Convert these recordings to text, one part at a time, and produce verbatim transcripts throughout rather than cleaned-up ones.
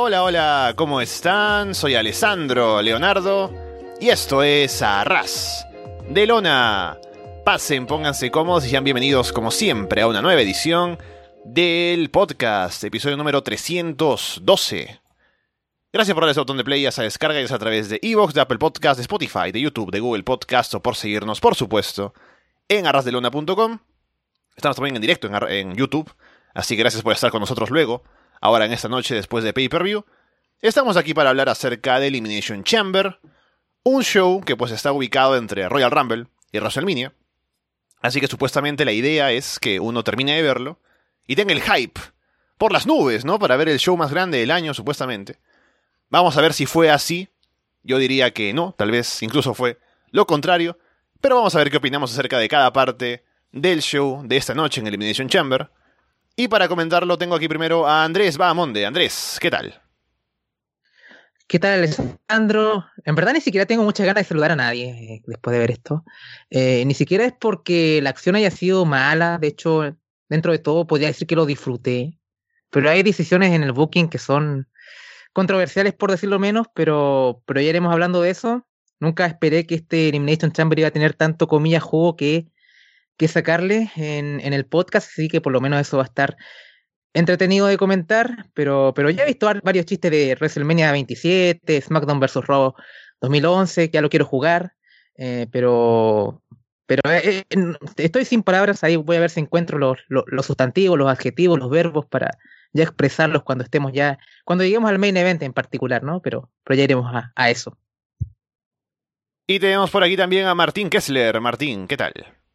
Hola, hola, ¿cómo están? Soy Alessandro Leonardo y esto es Arras de Lona. Pasen, pónganse cómodos y sean bienvenidos como siempre a una nueva edición del podcast, episodio número trescientos doce. Gracias por darle ese botón de play a esa descarga, ya sea a través de iVoox, de Apple Podcast, de Spotify, de YouTube, de Google Podcast o por seguirnos, por supuesto, en arras de lona punto com. Estamos también en directo en, en YouTube, así que gracias por estar con nosotros luego. Ahora en esta noche después de Pay Per View, estamos aquí para hablar acerca de Elimination Chamber, un show que pues está ubicado entre Royal Rumble y WrestleMania. Así que supuestamente la idea es que uno termine de verlo y tenga el hype por las nubes, ¿no? Para ver el show más grande del año, supuestamente. Vamos a ver si fue así. Yo diría que no, tal vez incluso fue lo contrario. Pero vamos a ver qué opinamos acerca de cada parte del show de esta noche en Elimination Chamber. Y para comentarlo tengo aquí primero a Andrés Bahamonde. Andrés, ¿qué tal? ¿Qué tal, Alessandro? En verdad ni siquiera tengo muchas ganas de saludar a nadie eh, después de ver esto. Eh, ni siquiera es porque la acción haya sido mala. De hecho, dentro de todo podría decir que lo disfruté. Pero hay decisiones en el booking que son controversiales, por decirlo menos, pero, pero ya iremos hablando de eso. Nunca esperé que este Elimination Chamber iba a tener tanto, comillas, jugo que... que sacarle en, en el podcast, así que por lo menos eso va a estar entretenido de comentar, pero, pero ya he visto varios chistes de WrestleMania veintisiete, SmackDown versus. Raw dos mil once, que ya lo quiero jugar, eh, pero, pero eh, eh, estoy sin palabras, ahí voy a ver si encuentro los, los, los sustantivos, los adjetivos, los verbos para ya expresarlos cuando estemos ya, cuando lleguemos al main event en particular, ¿no? Pero, pero ya iremos a, a eso. Y tenemos por aquí también a Martín Kessler. Martín, ¿qué tal?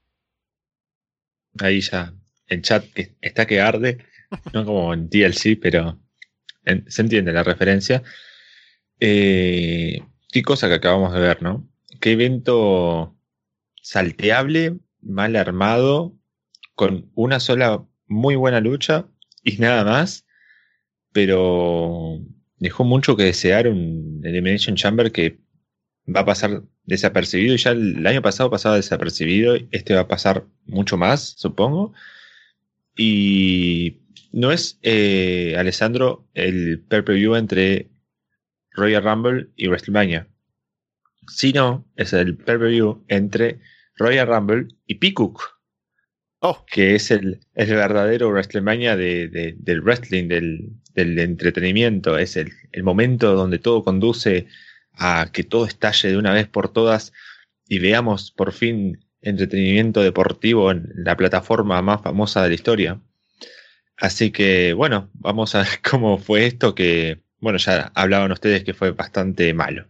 Ahí ya el chat que está que arde, no como en T L C, pero en, se entiende la referencia. Eh, qué cosa que acabamos de ver, ¿no? Qué evento salteable, mal armado, con una sola muy buena lucha y nada más, pero dejó mucho que desear un Elimination Chamber que va a pasar desapercibido. Ya el año pasado pasaba desapercibido, este va a pasar mucho más, supongo. Y no es, eh, Alessandro, el pay-per-view entre Royal Rumble y WrestleMania, sino es el pay-per-view entre Royal Rumble y Peacock, oh. que es el, el verdadero WrestleMania de, de, del wrestling, del, del entretenimiento. Es el, el momento donde todo conduce a que todo estalle de una vez por todas y veamos por fin entretenimiento deportivo en la plataforma más famosa de la historia. Así que bueno, vamos a ver cómo fue esto, que bueno, ya hablaban ustedes que fue bastante malo.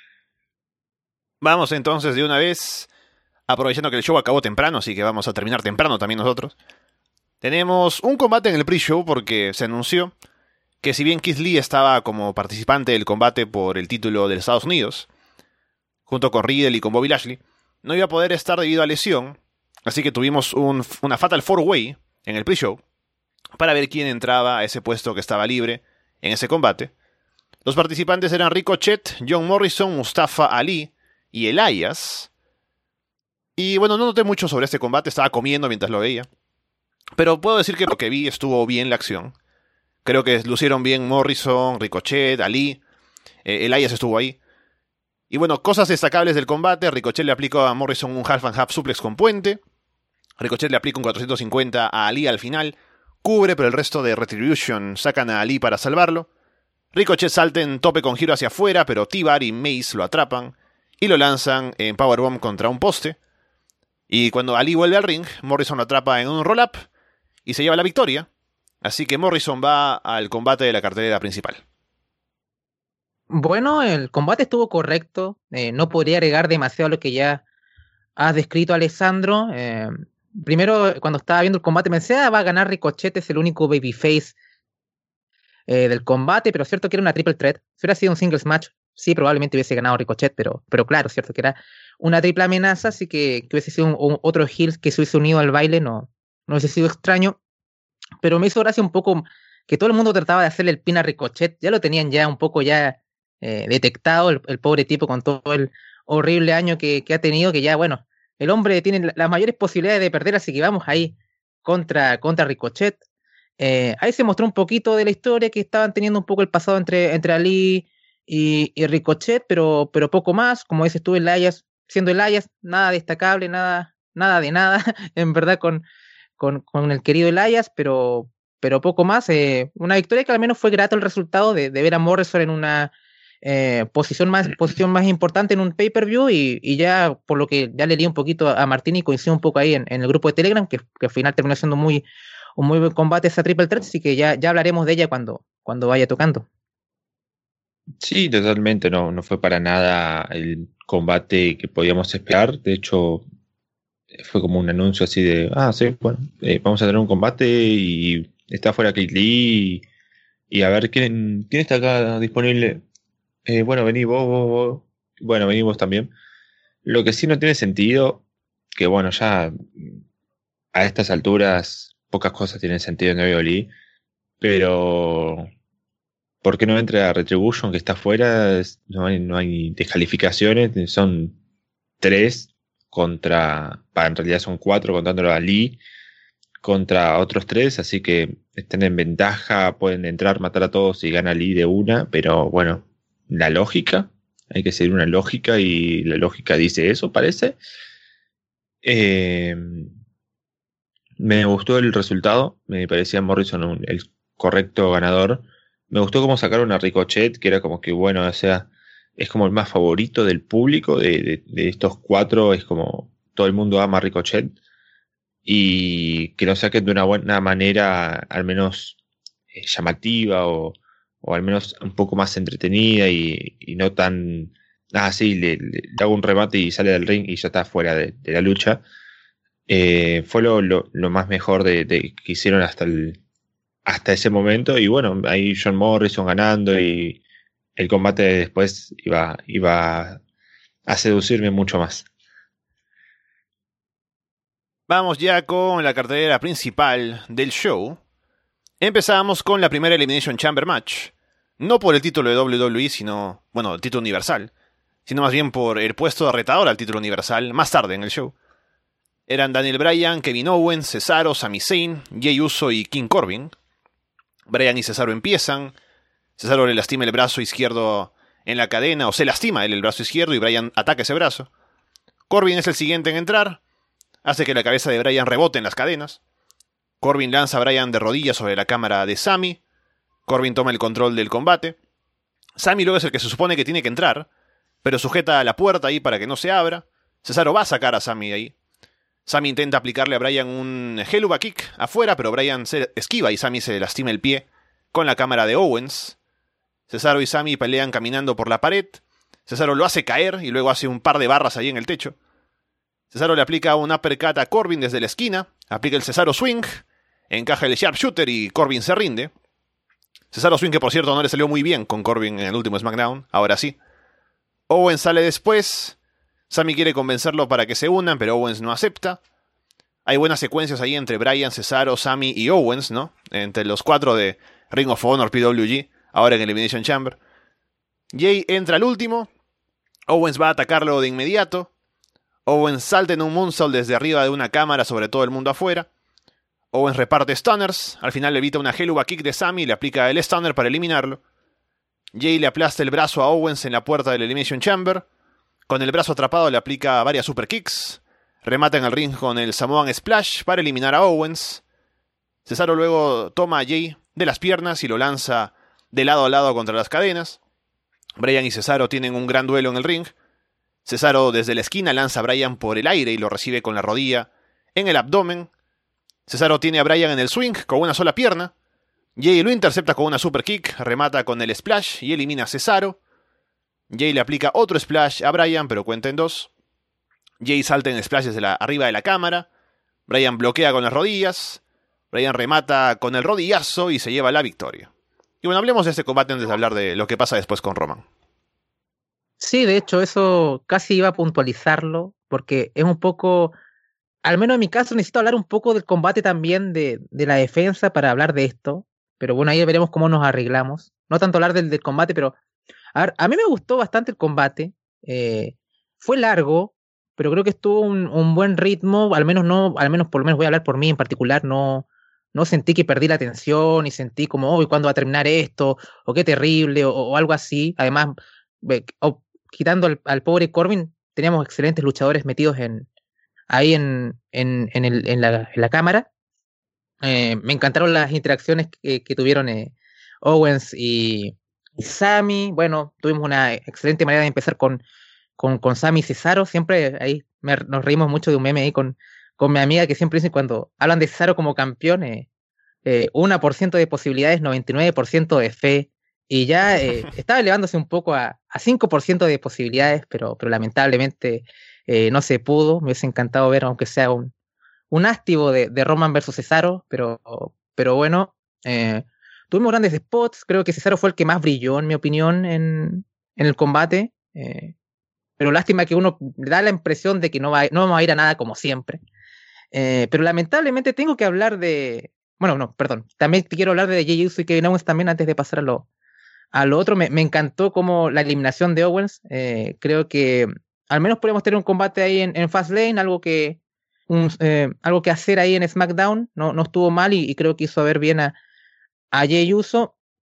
Vamos entonces de una vez, aprovechando que el show acabó temprano, así que vamos a terminar temprano también nosotros. Tenemos un combate en el pre-show porque se anunció que si bien Keith Lee estaba como participante del combate por el título de los Estados Unidos, junto con Riddle y con Bobby Lashley, no iba a poder estar debido a lesión, así que tuvimos un, una Fatal four way en el pre-show para ver quién entraba a ese puesto que estaba libre en ese combate. Los participantes eran Ricochet, John Morrison, Mustafa Ali y Elias. Y bueno, no noté mucho sobre este combate, estaba comiendo mientras lo veía, pero puedo decir que lo que vi estuvo bien la acción. Creo que lucieron bien Morrison, Ricochet, Ali, eh, Elias estuvo ahí. Y bueno, cosas destacables del combate. Ricochet le aplicó a Morrison un half and half suplex con puente. Ricochet le aplica un cuatrocientos cincuenta a Ali al final. Cubre, pero el resto de Retribution sacan a Ali para salvarlo. Ricochet salta en tope con giro hacia afuera, pero T-Bar y Mace lo atrapan y lo lanzan en Powerbomb contra un poste. Y cuando Ali vuelve al ring, Morrison lo atrapa en un roll-up y se lleva la victoria. Así que Morrison va al combate de la cartelera principal. Bueno, el combate estuvo correcto. Eh, no podría agregar demasiado a lo que ya has descrito, Alessandro. Eh, primero, cuando estaba viendo el combate, pensé, ah, va a ganar Ricochet, es el único babyface eh, del combate, pero cierto que era una triple threat. Si hubiera sido un singles match, sí, probablemente hubiese ganado Ricochet, pero, pero claro, cierto que era una triple amenaza, así que, que hubiese sido un, un, otro heel que se hubiese unido al baile, no, no hubiese sido extraño. Pero me hizo gracia un poco que todo el mundo trataba de hacerle el pin a Ricochet. Ya lo tenían ya un poco ya eh, detectado, el, el pobre tipo, con todo el horrible año que, que ha tenido, que ya, bueno, el hombre tiene las mayores posibilidades de perder, así que vamos ahí contra, contra Ricochet. Eh, ahí se mostró un poquito de la historia, que estaban teniendo un poco el pasado entre, entre Ali y, y Ricochet, pero, pero poco más. Como dices tú, Elias, siendo Elias, nada destacable, nada, nada de nada, en verdad, con, con, con el querido Elias, pero, pero poco más. Eh, una victoria que al menos fue grato el resultado de, de ver a Morrison en una eh, posición más posición más importante en un pay-per-view, y, y ya por lo que ya le leí un poquito a Martín y coincido un poco ahí en, en el grupo de Telegram, que, que al final terminó siendo muy un muy buen combate esa Triple Threat, así que ya, ya hablaremos de ella cuando, cuando vaya tocando. Sí, totalmente, no, no fue para nada el combate que podíamos esperar. De hecho, fue como un anuncio así de, ah, sí, bueno, eh, vamos a tener un combate y está fuera Keith Lee y, y a ver quién, quién está acá disponible. Eh, bueno, vení vos, vos, vos. Bueno, vení vos también. Lo que sí no tiene sentido, que bueno, ya a estas alturas pocas cosas tienen sentido en W W E, pero ¿por qué no entra Retribution, que está afuera? Es- No hay, no hay descalificaciones, son tres contra, pa, en realidad son cuatro contándolo a Lee, contra otros tres, así que están en ventaja, pueden entrar, matar a todos y gana Lee de una, pero bueno, la lógica, hay que seguir una lógica y la lógica dice eso, parece. Eh, Me gustó el resultado, me parecía Morrison un- el correcto ganador. Me gustó cómo sacaron a Ricochet, que era como que, bueno, o sea, es como el más favorito del público de, de- de estos cuatro, es como todo el mundo ama a Ricochet. Y que lo saquen de una buena manera, al menos eh, llamativa o, o al menos un poco más entretenida y, y no tan, ah, sí, le, le- le hago un remate y sale del ring y ya está fuera de de la lucha. Eh, fue lo, lo, lo más mejor de, de que hicieron hasta el, hasta ese momento. Y bueno, ahí John Morrison ganando y el combate después iba, iba a seducirme mucho más. Vamos ya con la cartelera principal del show. Empezamos con la primera Elimination Chamber Match. No por el título de W W E, sino, bueno, el título universal, sino más bien por el puesto de retador al título universal más tarde en el show. Eran Daniel Bryan, Kevin Owens, Cesaro, Sami Zayn, Jey Uso y King Corbin. Bryan y Cesaro empiezan. Cesaro le lastima el brazo izquierdo en la cadena, o se lastima él el brazo izquierdo y Bryan ataca ese brazo. Corbin es el siguiente en entrar. Hace que la cabeza de Bryan rebote en las cadenas. Corbin lanza a Bryan de rodillas sobre la cámara de Sami. Corbin toma el control del combate. Sami luego es el que se supone que tiene que entrar, pero sujeta la puerta ahí para que no se abra. Cesaro va a sacar a Sami de ahí. Sami intenta aplicarle a Bryan un Helluva Kick afuera, pero Bryan se esquiva y Sami se lastima el pie con la cámara de Owens. Cesaro y Sami pelean caminando por la pared. Cesaro lo hace caer y luego hace un par de barras ahí en el techo. Cesaro le aplica un uppercut a Corbin desde la esquina. Aplica el Cesaro Swing. Encaja el Sharpshooter y Corbin se rinde. Cesaro Swing, que por cierto no le salió muy bien con Corbin en el último SmackDown. Ahora sí. Owens sale después. Sami quiere convencerlo para que se unan, pero Owens no acepta. Hay buenas secuencias ahí entre Bryan, Cesaro, Sami y Owens, ¿no? Entre los cuatro de Ring of Honor, P W G, ahora en Elimination Chamber. Jay entra al último. Owens va a atacarlo de inmediato. Owens salta en un moonsault desde arriba de una cámara sobre todo el mundo afuera. Owens reparte stunners. Al final le evita una Helluva Kick de Sami y le aplica el stunner para eliminarlo. Jay le aplasta el brazo a Owens en la puerta del Elimination Chamber. Con el brazo atrapado le aplica varias super kicks. Remata en el ring con el Samoan Splash para eliminar a Owens. Cesaro luego toma a Jay de las piernas y lo lanza de lado a lado contra las cadenas. Bryan y Cesaro tienen un gran duelo en el ring. Cesaro desde la esquina lanza a Bryan por el aire y lo recibe con la rodilla en el abdomen. Cesaro tiene a Bryan en el swing con una sola pierna. Jay lo intercepta con una super kick, remata con el splash y elimina a Cesaro. Jay le aplica otro splash a Bryan, pero cuenta en dos. Jay salta en splash desde la, arriba de la cámara. Bryan bloquea con las rodillas. Bryan remata con el rodillazo y se lleva la victoria. Y bueno, hablemos de este combate antes de hablar de lo que pasa después con Roman. Sí, de hecho, eso casi iba a puntualizarlo, porque es un poco, al menos en mi caso, necesito hablar un poco del combate también de, de la defensa para hablar de esto. Pero bueno, ahí veremos cómo nos arreglamos. No tanto hablar del, del combate, pero a ver, a mí me gustó bastante el combate. Eh, fue largo, pero creo que estuvo un, un buen ritmo. Al menos no, al menos por lo menos voy a hablar por mí en particular. No, no sentí que perdí la atención y sentí como, oh, ¿cuándo va a terminar esto? O qué terrible, o, o algo así. Además, ve- o- quitando al, al pobre Corbin, teníamos excelentes luchadores metidos en ahí en, en, en, el, en, la, en la cámara. Eh, me encantaron las interacciones que, que tuvieron eh, Owens y, y Sami. Bueno, tuvimos una excelente manera de empezar con, con, con Sami y Cesaro. Siempre ahí me- nos reímos mucho de un meme ahí con, con mi amiga que siempre dice cuando hablan de Cesaro como campeón, eh, eh, uno por ciento de posibilidades, noventa y nueve por ciento de fe. Y ya eh, estaba elevándose un poco a, a cinco por ciento de posibilidades, pero, pero lamentablemente eh, no se pudo. Me hubiese encantado ver, aunque sea un, un ástigo de, de Roman versus Cesaro, pero, pero bueno, eh, tuvimos grandes spots. Creo que Cesaro fue el que más brilló, en mi opinión, en, en el combate. Eh, pero lástima que uno da la impresión de que no, va, no vamos a ir a nada como siempre. Eh, pero lamentablemente tengo que hablar de. Bueno, no, perdón. También quiero hablar de Jey Uso y Kevin Owens también antes de pasar a lo, a lo otro. Me, me encantó como la eliminación de Owens. Eh, creo que al menos podemos tener un combate ahí en, en Fastlane, algo que un, eh, algo que hacer ahí en SmackDown. No, no estuvo mal y, y creo que hizo ver bien a, a Jey Uso.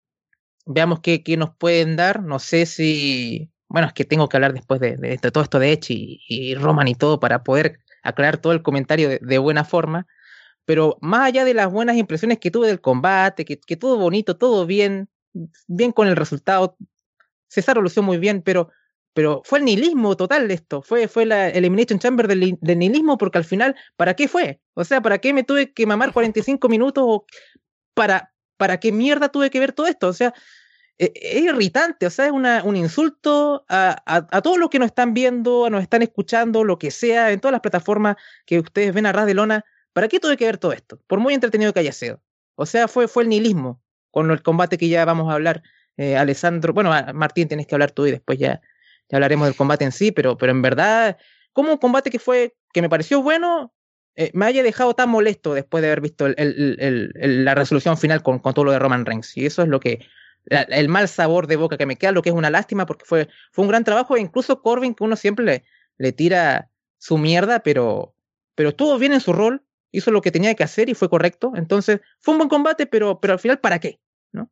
Veamos qué, qué nos pueden dar. No sé si. Bueno, es que tengo que hablar después de, de, de todo esto de Edge y, y Roman y todo para poder aclarar todo el comentario de, de buena forma. Pero más allá de las buenas impresiones que tuve del combate, que, que todo bonito, todo bien, bien con el resultado, Cesaro lució muy bien, pero, pero fue el nihilismo total de esto, fue, fue la Elimination Chamber del, del nihilismo, porque al final, ¿para qué fue? O sea, ¿para qué me tuve que mamar cuarenta y cinco minutos? O para, ¿Para qué mierda tuve que ver todo esto? O sea, es, es irritante, o sea, es una, un insulto a, a, a todos los que nos están viendo, nos están escuchando, lo que sea, en todas las plataformas que ustedes ven a ras de lona. ¿Para qué tuve que ver todo esto? Por muy entretenido que haya sido. O sea, fue, fue el nihilismo con el combate que ya vamos a hablar. Eh, Alessandro, bueno, Martín, tienes que hablar tú y después ya, ya hablaremos del combate en sí, pero, pero en verdad, como un combate que fue, que me pareció bueno, eh, me haya dejado tan molesto después de haber visto el, el, el, el, la resolución final con, con todo lo de Roman Reigns. Y eso es lo que, la, el mal sabor de boca que me queda, lo que es una lástima, porque fue, fue un gran trabajo, e incluso Corbin, que uno siempre le, le tira su mierda, pero, pero estuvo bien en su rol, hizo lo que tenía que hacer y fue correcto. Entonces, fue un buen combate, pero, pero al final, ¿para qué? ¿No?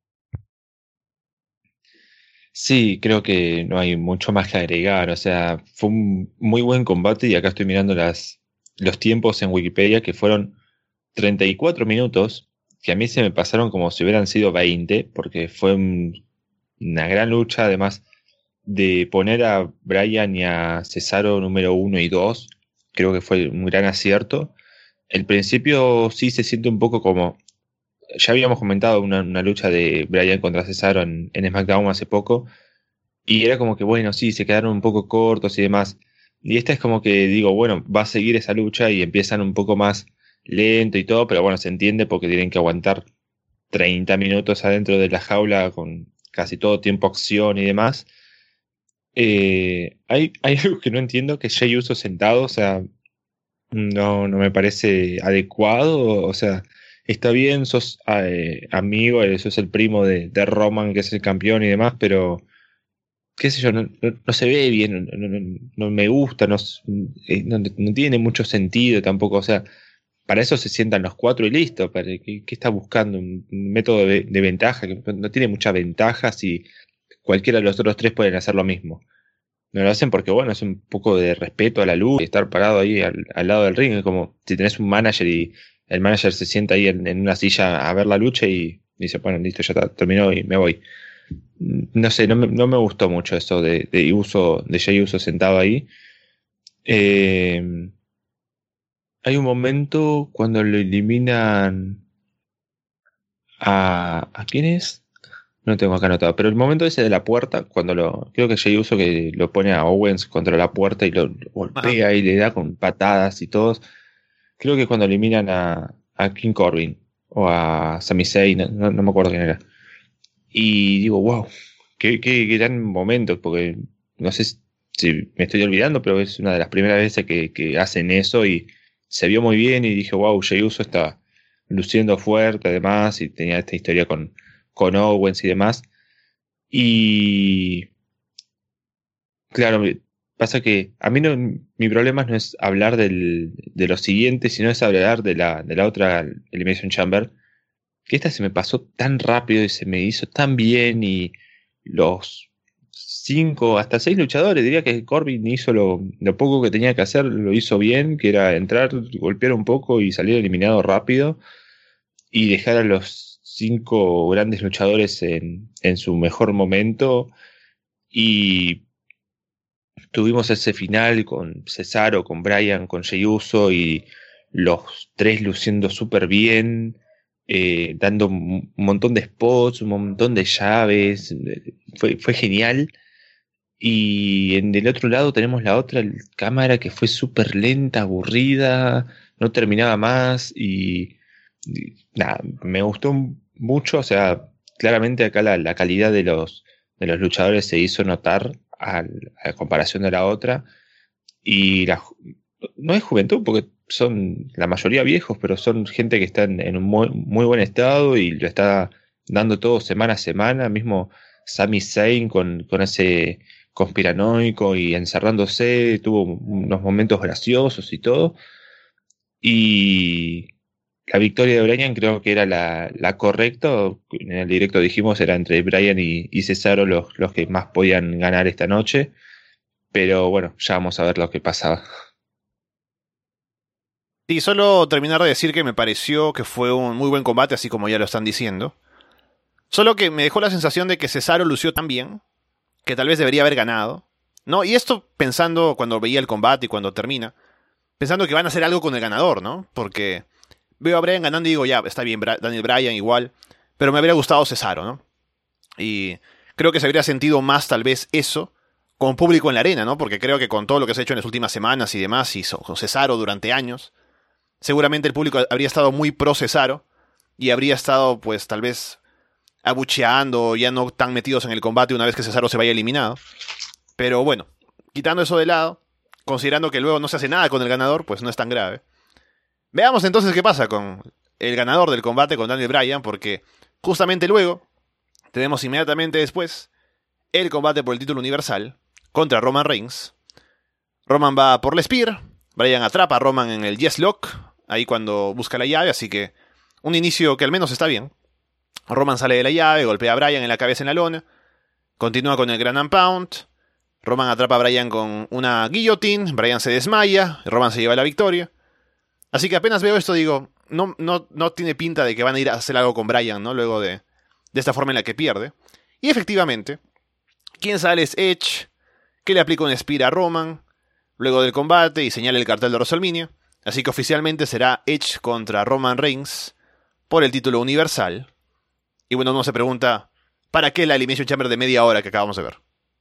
Sí, creo que no hay mucho más que agregar. O sea, fue un muy buen combate y acá estoy mirando las, los tiempos en Wikipedia que fueron treinta y cuatro minutos, que a mí se me pasaron como si hubieran sido veinte, porque fue un- una gran lucha, además de poner a Bryan y a Cesaro número uno y dos, creo que fue un gran acierto. El principio sí se siente un poco como, ya habíamos comentado una, una lucha de Bryan contra Cesaro en, en SmackDown hace poco, y era como que bueno, sí, se quedaron un poco cortos y demás. Y esta es como que digo, bueno, va a seguir esa lucha y empiezan un poco más lento y todo, pero bueno, se entiende porque tienen que aguantar treinta minutos adentro de la jaula con casi todo tiempo acción y demás. Eh, hay, hay algo que no entiendo, que Jey Uso sentado, o sea, no, no me parece adecuado, o sea, está bien, sos eh, amigo, eh, sos el primo de, de Roman, que es el campeón y demás, pero qué sé yo, no, no- no se ve bien, no, no- no- no me gusta, no, s- eh, no- no tiene mucho sentido tampoco, o sea, para eso se sientan los cuatro y listo, para, ¿qué, qué está buscando? Un, un método de, de ventaja, que no, no tiene mucha ventaja si cualquiera de los otros tres pueden hacer lo mismo. No lo hacen porque, bueno, es un poco de respeto a la luz y estar parado ahí al, al lado del ring. Es como si tenés un manager y el manager se sienta ahí en, en una silla a ver la lucha y dice, bueno, listo, ya está, terminó y me voy. No sé, no me, no me gustó mucho eso de, de uso, de Jey Uso sentado ahí. Eh, hay un momento cuando lo eliminan a... ¿A quién es? No tengo acá anotado, pero el momento ese de la puerta, cuando lo... Creo que Jey Uso que lo pone a Owens contra la puerta y lo, lo Ajá. golpea y le da con patadas y todos. Creo que cuando eliminan a, a King Corbin o a Sami Zayn, no, no- no me acuerdo quién era. Y digo, wow, qué, qué gran momento, porque no sé si me estoy olvidando, pero es una de las primeras veces que, que hacen eso y se vio muy bien y dije, wow, Jey Uso está luciendo fuerte además y tenía esta historia con, con Owens y demás. Y claro, pasa que a mí no, mi problema no es hablar del, de lo siguiente, sino es hablar de la, de la otra Elimination Chamber, que esta se me pasó tan rápido y se me hizo tan bien, y los cinco, hasta seis luchadores, diría que Corbin hizo lo, lo poco que tenía que hacer, lo hizo bien, que era entrar, golpear un poco y salir eliminado rápido, y dejar a los cinco grandes luchadores en, en su mejor momento. Y tuvimos ese final con Cesaro, con Bryan, con Jey Uso, y los tres luciendo súper bien, eh, dando un montón de spots, un montón de llaves. Fue, fue genial. Y en el otro lado tenemos la otra cámara que fue súper lenta, aburrida, no terminaba más. Y, y nada, me gustó mucho. O sea, claramente acá la, la calidad de los, de los luchadores se hizo notar al, a comparación de la otra. Y la, no es juventud, porque son la mayoría viejos, pero son gente que está en, en un muy, muy buen estado y lo está dando todo semana a semana. Mismo Sami Zayn con, con ese conspiranoico y encerrándose, tuvo unos momentos graciosos y todo. Y la victoria de Bryan creo que era la, la correcta. En el directo dijimos era entre Bryan y, y Cesaro los, los que más podían ganar esta noche. Pero bueno, ya vamos a ver lo que pasaba. Sí, solo terminar de decir que me pareció que fue un muy buen combate, así como ya lo están diciendo. Solo que me dejó la sensación de que Cesaro lució tan bien que tal vez debería haber ganado, ¿no? Y esto pensando cuando veía el combate y cuando termina, pensando que van a hacer algo con el ganador, ¿no? Porque veo a Bryan ganando y digo, ya, está bien, Bra- Daniel Bryan igual, pero me habría gustado Cesaro, ¿no? Y creo que se habría sentido más tal vez eso con público en la arena, ¿no? Porque creo que con todo lo que se ha hecho en las últimas semanas y demás, y so- con Cesaro durante años, seguramente el público habría estado muy pro Cesaro y habría estado, pues, tal vez abucheando, ya no tan metidos en el combate una vez que Cesaro se vaya eliminado. Pero bueno, quitando eso de lado, considerando que luego no se hace nada con el ganador, pues no es tan grave. Veamos entonces qué pasa con el ganador del combate, con Daniel Bryan, porque justamente luego tenemos inmediatamente después el combate por el título universal contra Roman Reigns. Roman va por la Spear, Bryan atrapa a Roman en el Yes Lock, ahí cuando busca la llave, así que un inicio que al menos está bien. Roman sale de la llave, golpea a Bryan en la cabeza en la lona, continúa con el Ground and Pound, Roman atrapa a Bryan con una guillotine, Bryan se desmaya, Roman se lleva la victoria. Así que apenas veo esto digo, no, no, no tiene pinta de que van a ir a hacer algo con Bryan, ¿no? Luego de, de esta forma en la que pierde. Y efectivamente, quien sale es Edge, que le aplica un spear a Roman, luego del combate y señala el cartel de WrestleMania. Así que oficialmente será Edge contra Roman Reigns por el título universal. Y bueno, uno se pregunta, ¿para qué la Elimination Chamber de media hora que acabamos de ver?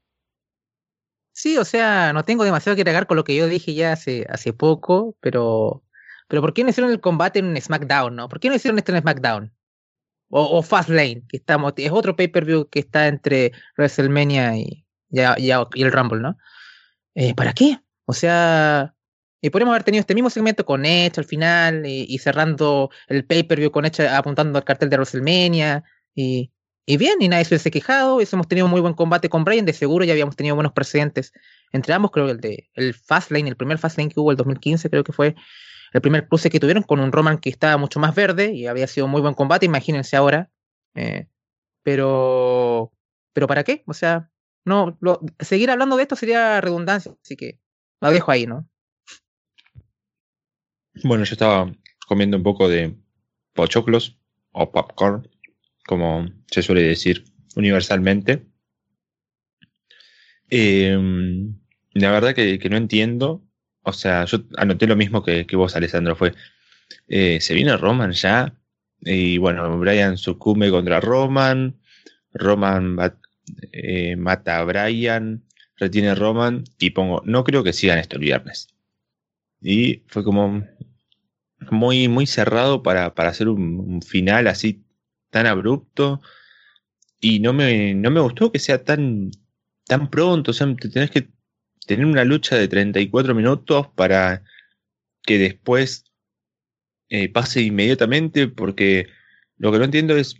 Sí, o sea, no tengo demasiado que agregar con lo que yo dije ya hace, hace poco, pero, pero ¿por qué no hicieron el combate en un SmackDown, no? ¿Por qué no hicieron esto en SmackDown? O, o Fastlane, que estamos, es otro pay-per-view que está entre WrestleMania y, y, y, y el Rumble, ¿no? Eh, ¿Para qué? O sea, y podríamos haber tenido este mismo segmento con Edge al final y, y cerrando el pay-per-view con Edge apuntando al cartel de WrestleMania y, y bien, y nadie se hubiese quejado. Hemos tenido muy buen combate con Bryan, de seguro ya habíamos tenido buenos precedentes entre ambos. Creo que el de el Fastlane, el primer Fastlane que hubo el dos mil quince, creo que fue el primer cruce que tuvieron con un Roman que estaba mucho más verde y había sido muy buen combate, imagínense ahora. Eh, pero, pero ¿para qué? O sea, no, lo, seguir hablando de esto sería redundancia, así que lo dejo ahí, ¿no? Bueno, yo estaba comiendo un poco de pochoclos o popcorn, como se suele decir universalmente. Eh, la verdad que, que no entiendo. O sea, yo anoté lo mismo que, que vos, Alessandro. Fue, eh, se viene Roman ya. Y bueno, Bryan sucumbe contra Roman. Roman va, eh, mata a Bryan. Retiene a Roman. Y pongo, no creo que sigan esto el viernes. Y fue como muy, muy cerrado para, para hacer un, un final así tan abrupto. Y no me, no me gustó que sea tan, tan pronto. O sea, te tenés que tener una lucha de treinta y cuatro minutos para que después eh, pase inmediatamente. Porque lo que no entiendo es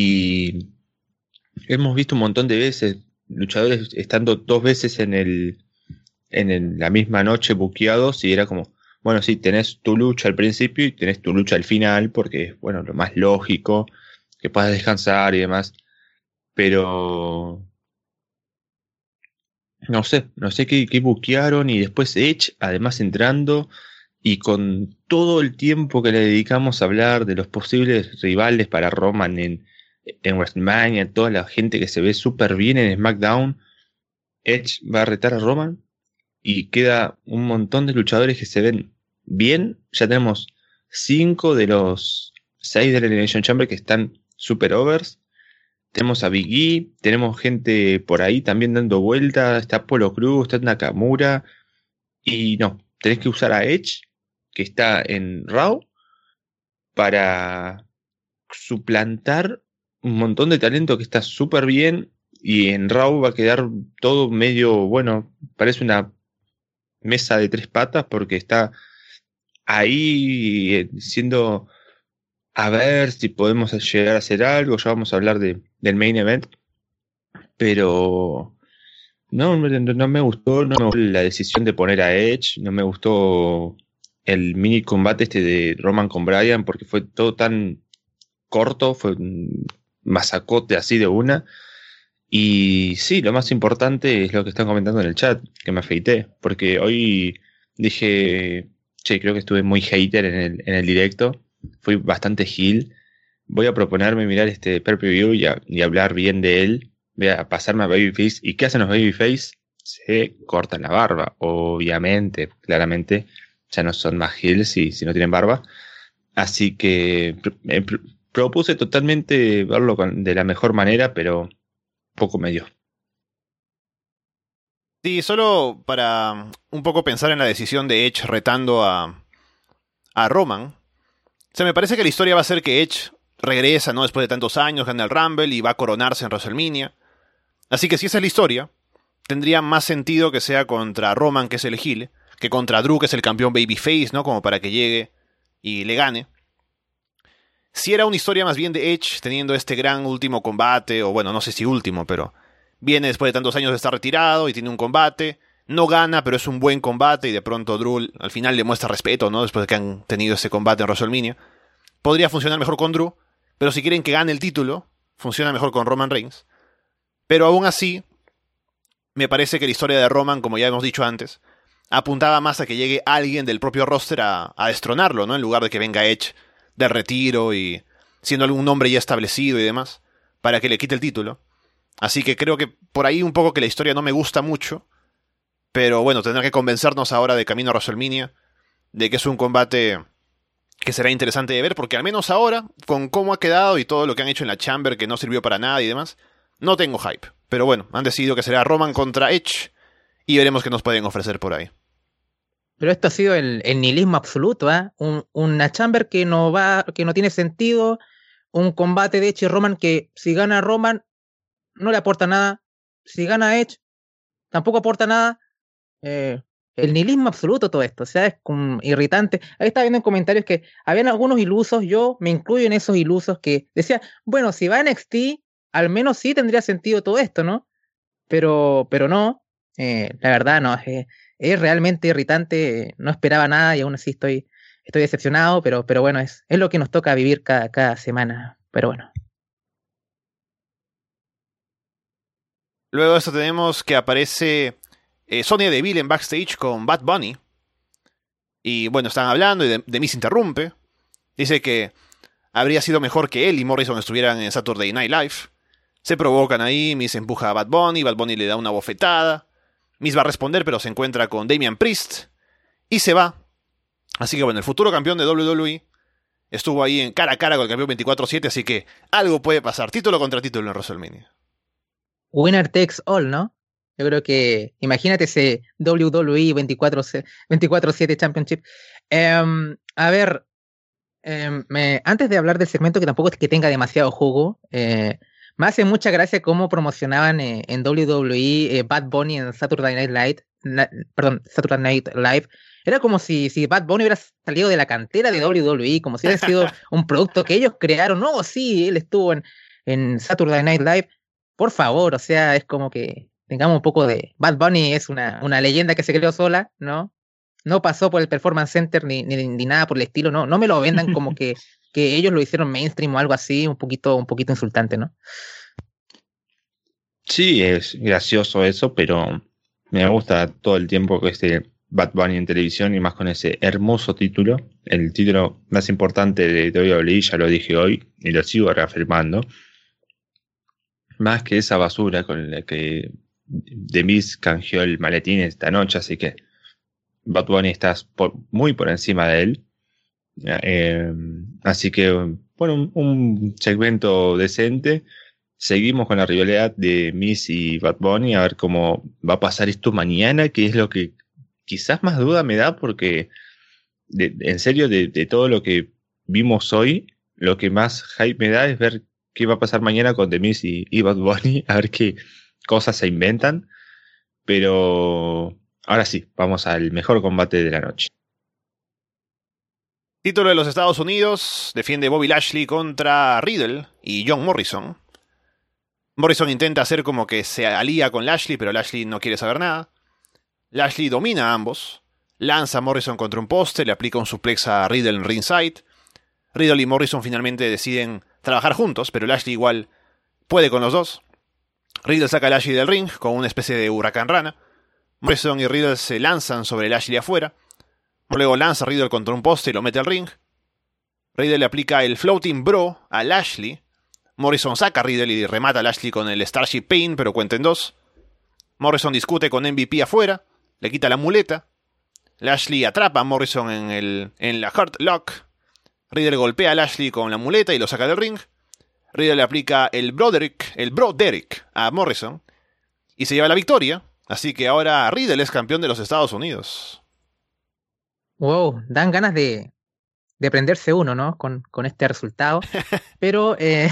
si hemos visto un montón de veces luchadores estando dos veces en el en el- la misma noche buqueados y era como, bueno, sí, tenés tu lucha al principio y tenés tu lucha al final porque es, bueno, lo más lógico, que puedas descansar y demás. Pero no sé, no sé qué, qué buquearon y después Edge, además entrando y con todo el tiempo que le dedicamos a hablar de los posibles rivales para Roman en, en WrestleMania, toda la gente que se ve súper bien en SmackDown, Edge va a retar a Roman y queda un montón de luchadores que se ven bien. Ya tenemos cinco de los seis de la Elimination Chamber que están super overs. Tenemos a Big E, tenemos gente por ahí también dando vueltas, está Apollo Crews, está Nakamura, y no, tenés que usar a Edge, que está en Raw, para suplantar un montón de talento que está súper bien, y en Raw va a quedar todo medio, bueno, parece una mesa de tres patas, porque está ahí eh, siendo... A ver si podemos llegar a hacer algo. Ya vamos a hablar de, del main event. Pero no, no, no me gustó, no me gustó la decisión de poner a Edge. No me gustó el mini combate este de Roman con Bryan. Porque fue todo tan corto. Fue un masacote así de una. Y sí, lo más importante es lo que están comentando en el chat. Que me afeité. Porque hoy dije... Che, creo que estuve muy hater en el, en el directo. Fui bastante heel. Voy a proponerme mirar este pay-per-view y, a, y hablar bien de él. Voy a pasarme a Babyface. ¿Y qué hacen los Babyface? Se cortan la barba. Obviamente, claramente. Ya no son más heels si, si no tienen barba. Así que me pr propuse totalmente verlo con, de la mejor manera, pero poco me dio. Sí, solo para un poco pensar en la decisión de Edge retando a, a Roman. O sea, me parece que la historia va a ser que Edge regresa, ¿no? Después de tantos años, gana el Rumble y va a coronarse en WrestleMania. Así que si esa es la historia, tendría más sentido que sea contra Roman, que es el heel, que contra Drew, que es el campeón babyface, ¿no? Como para que llegue y le gane. Si era una historia más bien de Edge, teniendo este gran último combate, o bueno, no sé si último, pero viene después de tantos años de estar retirado y tiene un combate, no gana, pero es un buen combate y de pronto Drew al final le muestra respeto, ¿no? Después de que han tenido ese combate en WrestleMania. Podría funcionar mejor con Drew, pero si quieren que gane el título, funciona mejor con Roman Reigns. Pero aún así, me parece que la historia de Roman, como ya hemos dicho antes, apuntaba más a que llegue alguien del propio roster a, a destronarlo, ¿no? En lugar de que venga Edge del retiro y siendo algún nombre ya establecido y demás, para que le quite el título. Así que creo que por ahí un poco que la historia no me gusta mucho, pero bueno, tendrá que convencernos ahora de camino a WrestleMania de que es un combate que será interesante de ver, porque al menos ahora, con cómo ha quedado y todo lo que han hecho en la Chamber, que no sirvió para nada y demás, no tengo hype. Pero bueno, han decidido que será Roman contra Edge y veremos qué nos pueden ofrecer por ahí. Pero esto ha sido el, el nihilismo absoluto, ¿eh? Un, una Chamber que no va, que no tiene sentido, un combate de Edge y Roman que si gana Roman no le aporta nada, si gana Edge tampoco aporta nada. Eh, el nihilismo absoluto todo esto, o sea, es como irritante. Ahí estaba viendo en comentarios que habían algunos ilusos, yo me incluyo en esos ilusos que decía, bueno, si va a N X T, al menos sí tendría sentido todo esto, ¿no? Pero, pero no, eh, la verdad no, es, es realmente irritante, no esperaba nada y aún así estoy, estoy decepcionado, pero, pero bueno, es, es lo que nos toca vivir cada, cada semana, pero bueno. Luego de esto tenemos que aparece eh, Sonya Deville en backstage con Bad Bunny. Y bueno, están hablando y de, de Miz interrumpe. Dice que habría sido mejor que él y Morrison estuvieran en Saturday Night Live. Se provocan ahí, Miz empuja a Bad Bunny, Bad Bunny le da una bofetada. Miz va a responder, pero se encuentra con Damian Priest y se va. Así que bueno, el futuro campeón de W W E estuvo ahí en cara a cara con el campeón veinticuatro siete, así que algo puede pasar. Título contra título en WrestleMania. Winner takes all, ¿no? Yo creo que, imagínate ese W W E veinticuatro siete Championship. Um, a ver, um, me, antes de hablar del segmento, que tampoco es que tenga demasiado jugo, eh, me hace mucha gracia cómo promocionaban eh, en W W E eh, Bad Bunny en Saturday Night Live, na, perdón, Saturday Night Live. Era como si, si Bad Bunny hubiera salido de la cantera de W W E, como si hubiera sido un producto que ellos crearon. No, sí, él estuvo en, en Saturday Night Live. Por favor, o sea, es como que tengamos un poco de... Bad Bunny es una, una leyenda que se creó sola, ¿no? No pasó por el Performance Center ni, ni, ni nada por el estilo, ¿no? No me lo vendan como que, que ellos lo hicieron mainstream o algo así, un poquito, un poquito insultante, ¿no? Sí, es gracioso eso, pero me gusta todo el tiempo que este Bad Bunny en televisión y más con ese hermoso título, el título más importante de W W E, ya lo dije hoy y lo sigo reafirmando, más que esa basura con la que The Miz canjeó el maletín esta noche, así que Bad Bunny está por, muy por encima de él, eh, así que bueno, un, un segmento decente. Seguimos con la rivalidad de Miz y Bad Bunny, a ver cómo va a pasar esto mañana, que es lo que quizás más duda me da, porque de, de, en serio, de, de todo lo que vimos hoy, lo que más hype me da es ver qué va a pasar mañana con The Miz y, y Bad Bunny, a ver qué cosas se inventan. Pero ahora sí, vamos al mejor combate de la noche. Título de los Estados Unidos, defiende Bobby Lashley contra Riddle y John Morrison. Morrison intenta hacer como que se alía con Lashley, pero Lashley no quiere saber nada. Lashley domina a ambos. Lanza a Morrison contra un poste, le aplica un suplex a Riddle en ringside. Riddle y Morrison finalmente deciden trabajar juntos, pero Lashley igual puede con los dos. Riddle saca a Lashley del ring con una especie de huracán rana. Morrison y Riddle se lanzan sobre Lashley afuera. Luego lanza a Riddle contra un poste y lo mete al ring. Riddle le aplica el Floating Bro a Lashley. Morrison saca a Riddle y remata a Lashley con el Starship Pain, pero cuenta en dos. Morrison discute con M V P afuera, le quita la muleta. Lashley atrapa a Morrison en, el, en la Hurt Lock. Riddle golpea a Lashley con la muleta y lo saca del ring. Riddle le aplica el Broderick, el Broderick a Morrison y se lleva la victoria. Así que ahora Riddle es campeón de los Estados Unidos. Wow, dan ganas de... de prenderse uno, ¿no? Con, con este resultado. Pero, eh,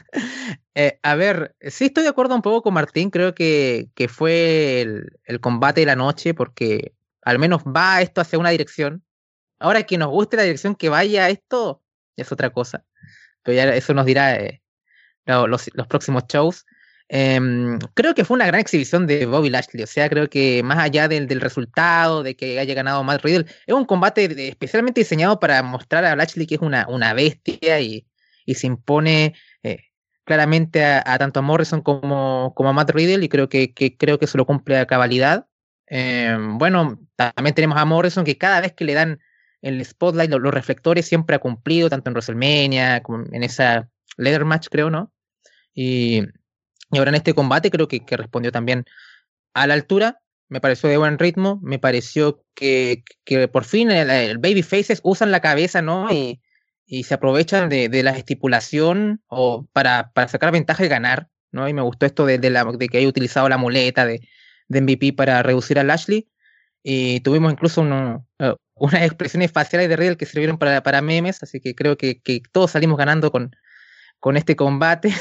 eh, a ver, sí estoy de acuerdo un poco con Martín. Creo que, que fue el, el combate de la noche, porque al menos va esto hacia una dirección. Ahora que nos guste la dirección que vaya esto, es otra cosa. Pero ya eso nos dirá eh, los, los próximos shows. Eh, creo que fue una gran exhibición de Bobby Lashley. O sea, creo que más allá del, del resultado, de que haya ganado Matt Riddle, es un combate de, especialmente diseñado para mostrar a Lashley que es una, una bestia y, y se impone eh, claramente a, a tanto a Morrison como, como a Matt Riddle, y creo que, que creo que se lo cumple a cabalidad. Eh, bueno, también tenemos a Morrison, que cada vez que le dan el spotlight, los, los reflectores, siempre ha cumplido, tanto en WrestleMania como en esa leather match, creo, ¿no? Y Y ahora en este combate creo que, que respondió también a la altura. Me pareció de buen ritmo. Me pareció que, que por fin el, el babyfaces usan la cabeza, ¿no? Y, y se aprovechan de, de la estipulación o para, para sacar ventaja y ganar, ¿no? Y me gustó esto de, de, la, de que haya utilizado la muleta de, de M V P para reducir a Lashley. Y tuvimos incluso uno, uh, unas expresiones faciales de Riddle que sirvieron para, para memes. Así que creo que, que todos salimos ganando con con este combate.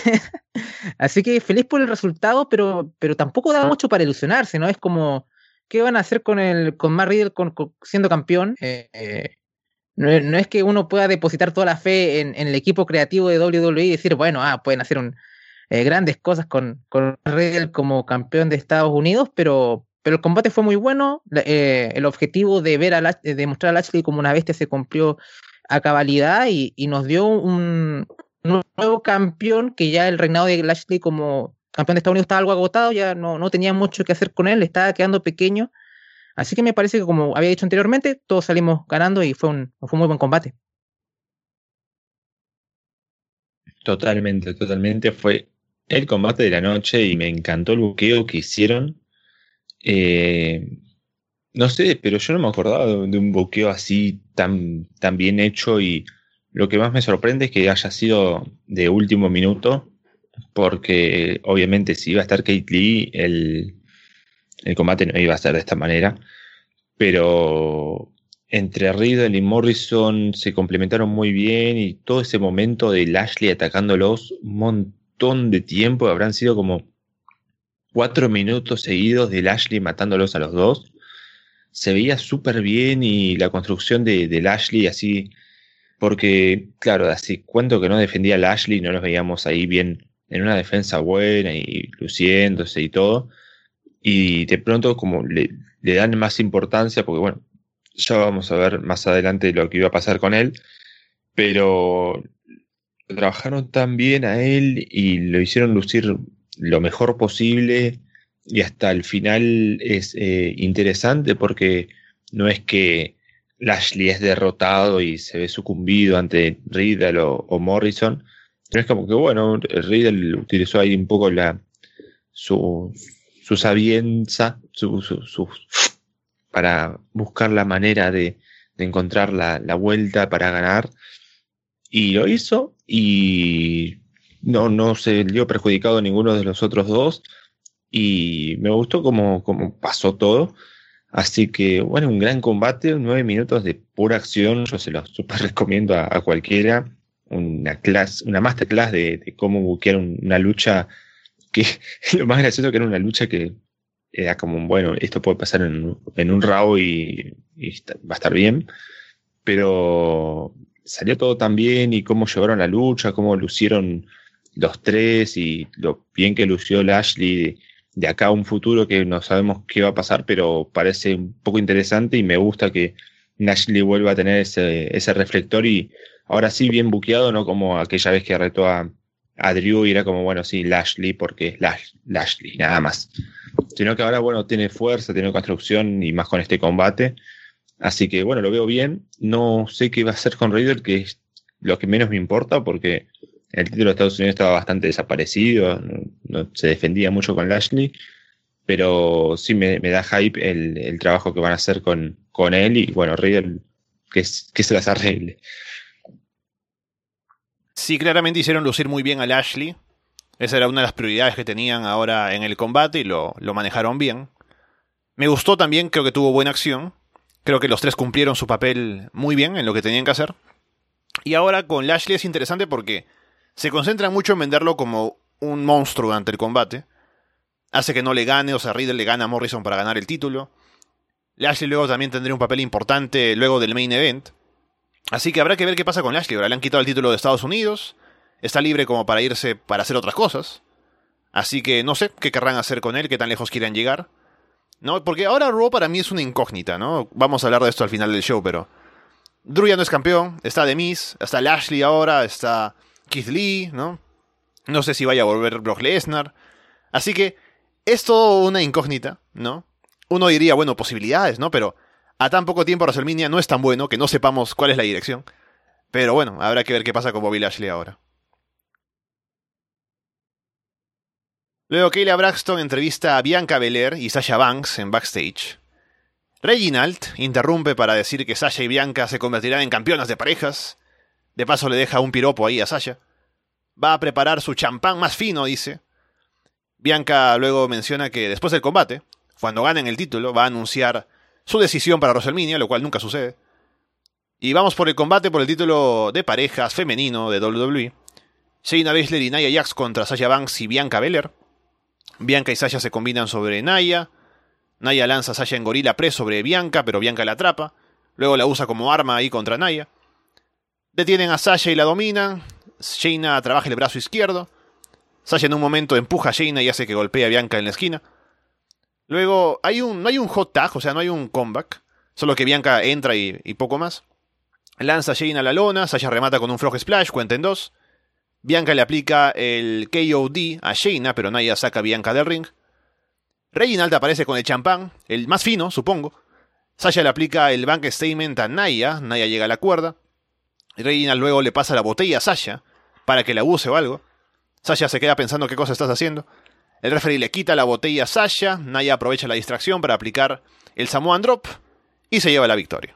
Así que feliz por el resultado, pero, pero tampoco da mucho para ilusionarse, ¿no? Es como, ¿qué van a hacer con el con Matt Riddle con, con, siendo campeón? Eh, eh, no, no es que uno pueda depositar toda la fe en, en el equipo creativo de W W E y decir, bueno, ah, pueden hacer un, eh, grandes cosas con, con Riddle como campeón de Estados Unidos, pero, pero el combate fue muy bueno. Eh, el objetivo de ver a Lash, de mostrar a Lashley como una bestia se cumplió a cabalidad y, y nos dio un nuevo campeón, que ya el reinado de Lashley como campeón de Estados Unidos estaba algo agotado, ya no, no tenía mucho que hacer con él, estaba quedando pequeño. Así que me parece que, como había dicho anteriormente, todos salimos ganando y fue un, fue un muy buen combate. Totalmente, totalmente. Fue el combate de la noche y me encantó el buqueo que hicieron. Eh, no sé, pero yo no me acordaba de, de un buqueo así tan, tan bien hecho, y lo que más me sorprende es que haya sido de último minuto, porque obviamente si iba a estar Keith Lee, el, el combate no iba a ser de esta manera, pero entre Riddle y Morrison se complementaron muy bien, y todo ese momento de Lashley atacándolos un montón de tiempo, habrán sido como cuatro minutos seguidos de Lashley matándolos a los dos, se veía súper bien, y la construcción de, de Lashley así, porque claro, así cuánto que no defendía a Lashley, no los veíamos ahí bien en una defensa buena y luciéndose y todo, y de pronto como le, le dan más importancia, porque bueno, ya vamos a ver más adelante lo que iba a pasar con él, pero lo trabajaron tan bien a él y lo hicieron lucir lo mejor posible, y hasta el final es eh, interesante porque no es que Lashley es derrotado y se ve sucumbido ante Riddle o, o Morrison, pero es como que bueno, Riddle utilizó ahí un poco la su, su sabienza su, su, su, para buscar la manera de, de encontrar la, la vuelta para ganar, y lo hizo, y no, no se vio perjudicado ninguno de los otros dos, y me gustó cómo, cómo pasó todo. Así que, bueno, un gran combate, nueve minutos de pura acción, yo se lo super recomiendo a, a cualquiera. Una clase, una masterclass de, de cómo buquear un, una lucha que, lo más gracioso que era una lucha que era como, bueno, esto puede pasar en, en un round y, y está, va a estar bien, pero salió todo tan bien, y cómo llevaron la lucha, cómo lucieron los tres, y lo bien que lució Lashley de, de acá a un futuro que no sabemos qué va a pasar, pero parece un poco interesante, y me gusta que Lashley vuelva a tener ese, ese reflector, y ahora sí bien buqueado, no como aquella vez que retó a, a Drew y era como, bueno, sí, Lashley porque es Lash, Lashley, nada más. Sino que ahora, bueno, tiene fuerza, tiene construcción, y más con este combate. Así que, bueno, lo veo bien. No sé qué va a hacer con Riddle, que es lo que menos me importa, porque el título de Estados Unidos estaba bastante desaparecido, no, no se defendía mucho con Lashley, pero sí me, me da hype el, el trabajo que van a hacer con, con él, y bueno, Riddle que, que se las arregle. Sí, claramente hicieron lucir muy bien a Lashley. Esa era una de las prioridades que tenían ahora en el combate, y lo, lo manejaron bien. Me gustó también, creo que tuvo buena acción. Creo que los tres cumplieron su papel muy bien en lo que tenían que hacer. Y ahora con Lashley es interesante porque se concentra mucho en venderlo como un monstruo durante el combate. Hace que no le gane, o sea, Riddle le gana a Morrison para ganar el título. Lashley luego también tendría un papel importante luego del main event. Así que habrá que ver qué pasa con Lashley. Ahora le han quitado el título de Estados Unidos. Está libre como para irse para hacer otras cosas. Así que no sé qué querrán hacer con él, qué tan lejos quieran llegar. ¿No? Porque ahora Raw para mí es una incógnita, ¿no? Vamos a hablar de esto al final del show, pero Drew ya no es campeón, está The Miz, está Lashley ahora, está Keith Lee, ¿no? No sé si vaya a volver Brock Lesnar. Así que es todo una incógnita, ¿no? Uno diría, bueno, posibilidades, ¿no? Pero a tan poco tiempo WrestleMania no es tan bueno que no sepamos cuál es la dirección. Pero bueno, habrá que ver qué pasa con Bobby Lashley ahora. Luego Kayla Braxton entrevista a Bianca Belair y Sasha Banks en backstage. Reginald interrumpe para decir que Sasha y Bianca se convertirán en campeonas de parejas. De paso le deja un piropo ahí a Sasha. Va a preparar su champán más fino, dice. Bianca luego menciona que después del combate, cuando ganen el título, va a anunciar su decisión para WrestleMania, lo cual nunca sucede. Y vamos por el combate por el título de parejas femenino de doble u doble u E. Shayna Baszler y Nia Jax contra Sasha Banks y Bianca Belair. Bianca y Sasha se combinan sobre Nia. Nia lanza a Sasha en Gorilla Press sobre Bianca, pero Bianca la atrapa. Luego la usa como arma ahí contra Nia. Detienen a Sasha y la dominan. Shayna trabaja el brazo izquierdo. Sasha en un momento empuja a Shayna y hace que golpee a Bianca en la esquina. Luego hay un, no hay un hot tag, o sea, no hay un comeback. Solo que Bianca entra y, y poco más. Lanza a Shayna a la lona. Sasha remata con un frog splash, cuenta en dos. Bianca le aplica el K O D a Shayna, pero Nia saca a Bianca del ring. Reginald aparece con el champán, el más fino, supongo. Sasha le aplica el bank statement a Nia. Nia llega a la cuerda. Reginald luego le pasa la botella a Sasha para que la use o algo. Sasha se queda pensando qué cosa estás haciendo. El referee le quita la botella a Sasha. Nia aprovecha la distracción para aplicar el Samoan Drop y se lleva la victoria.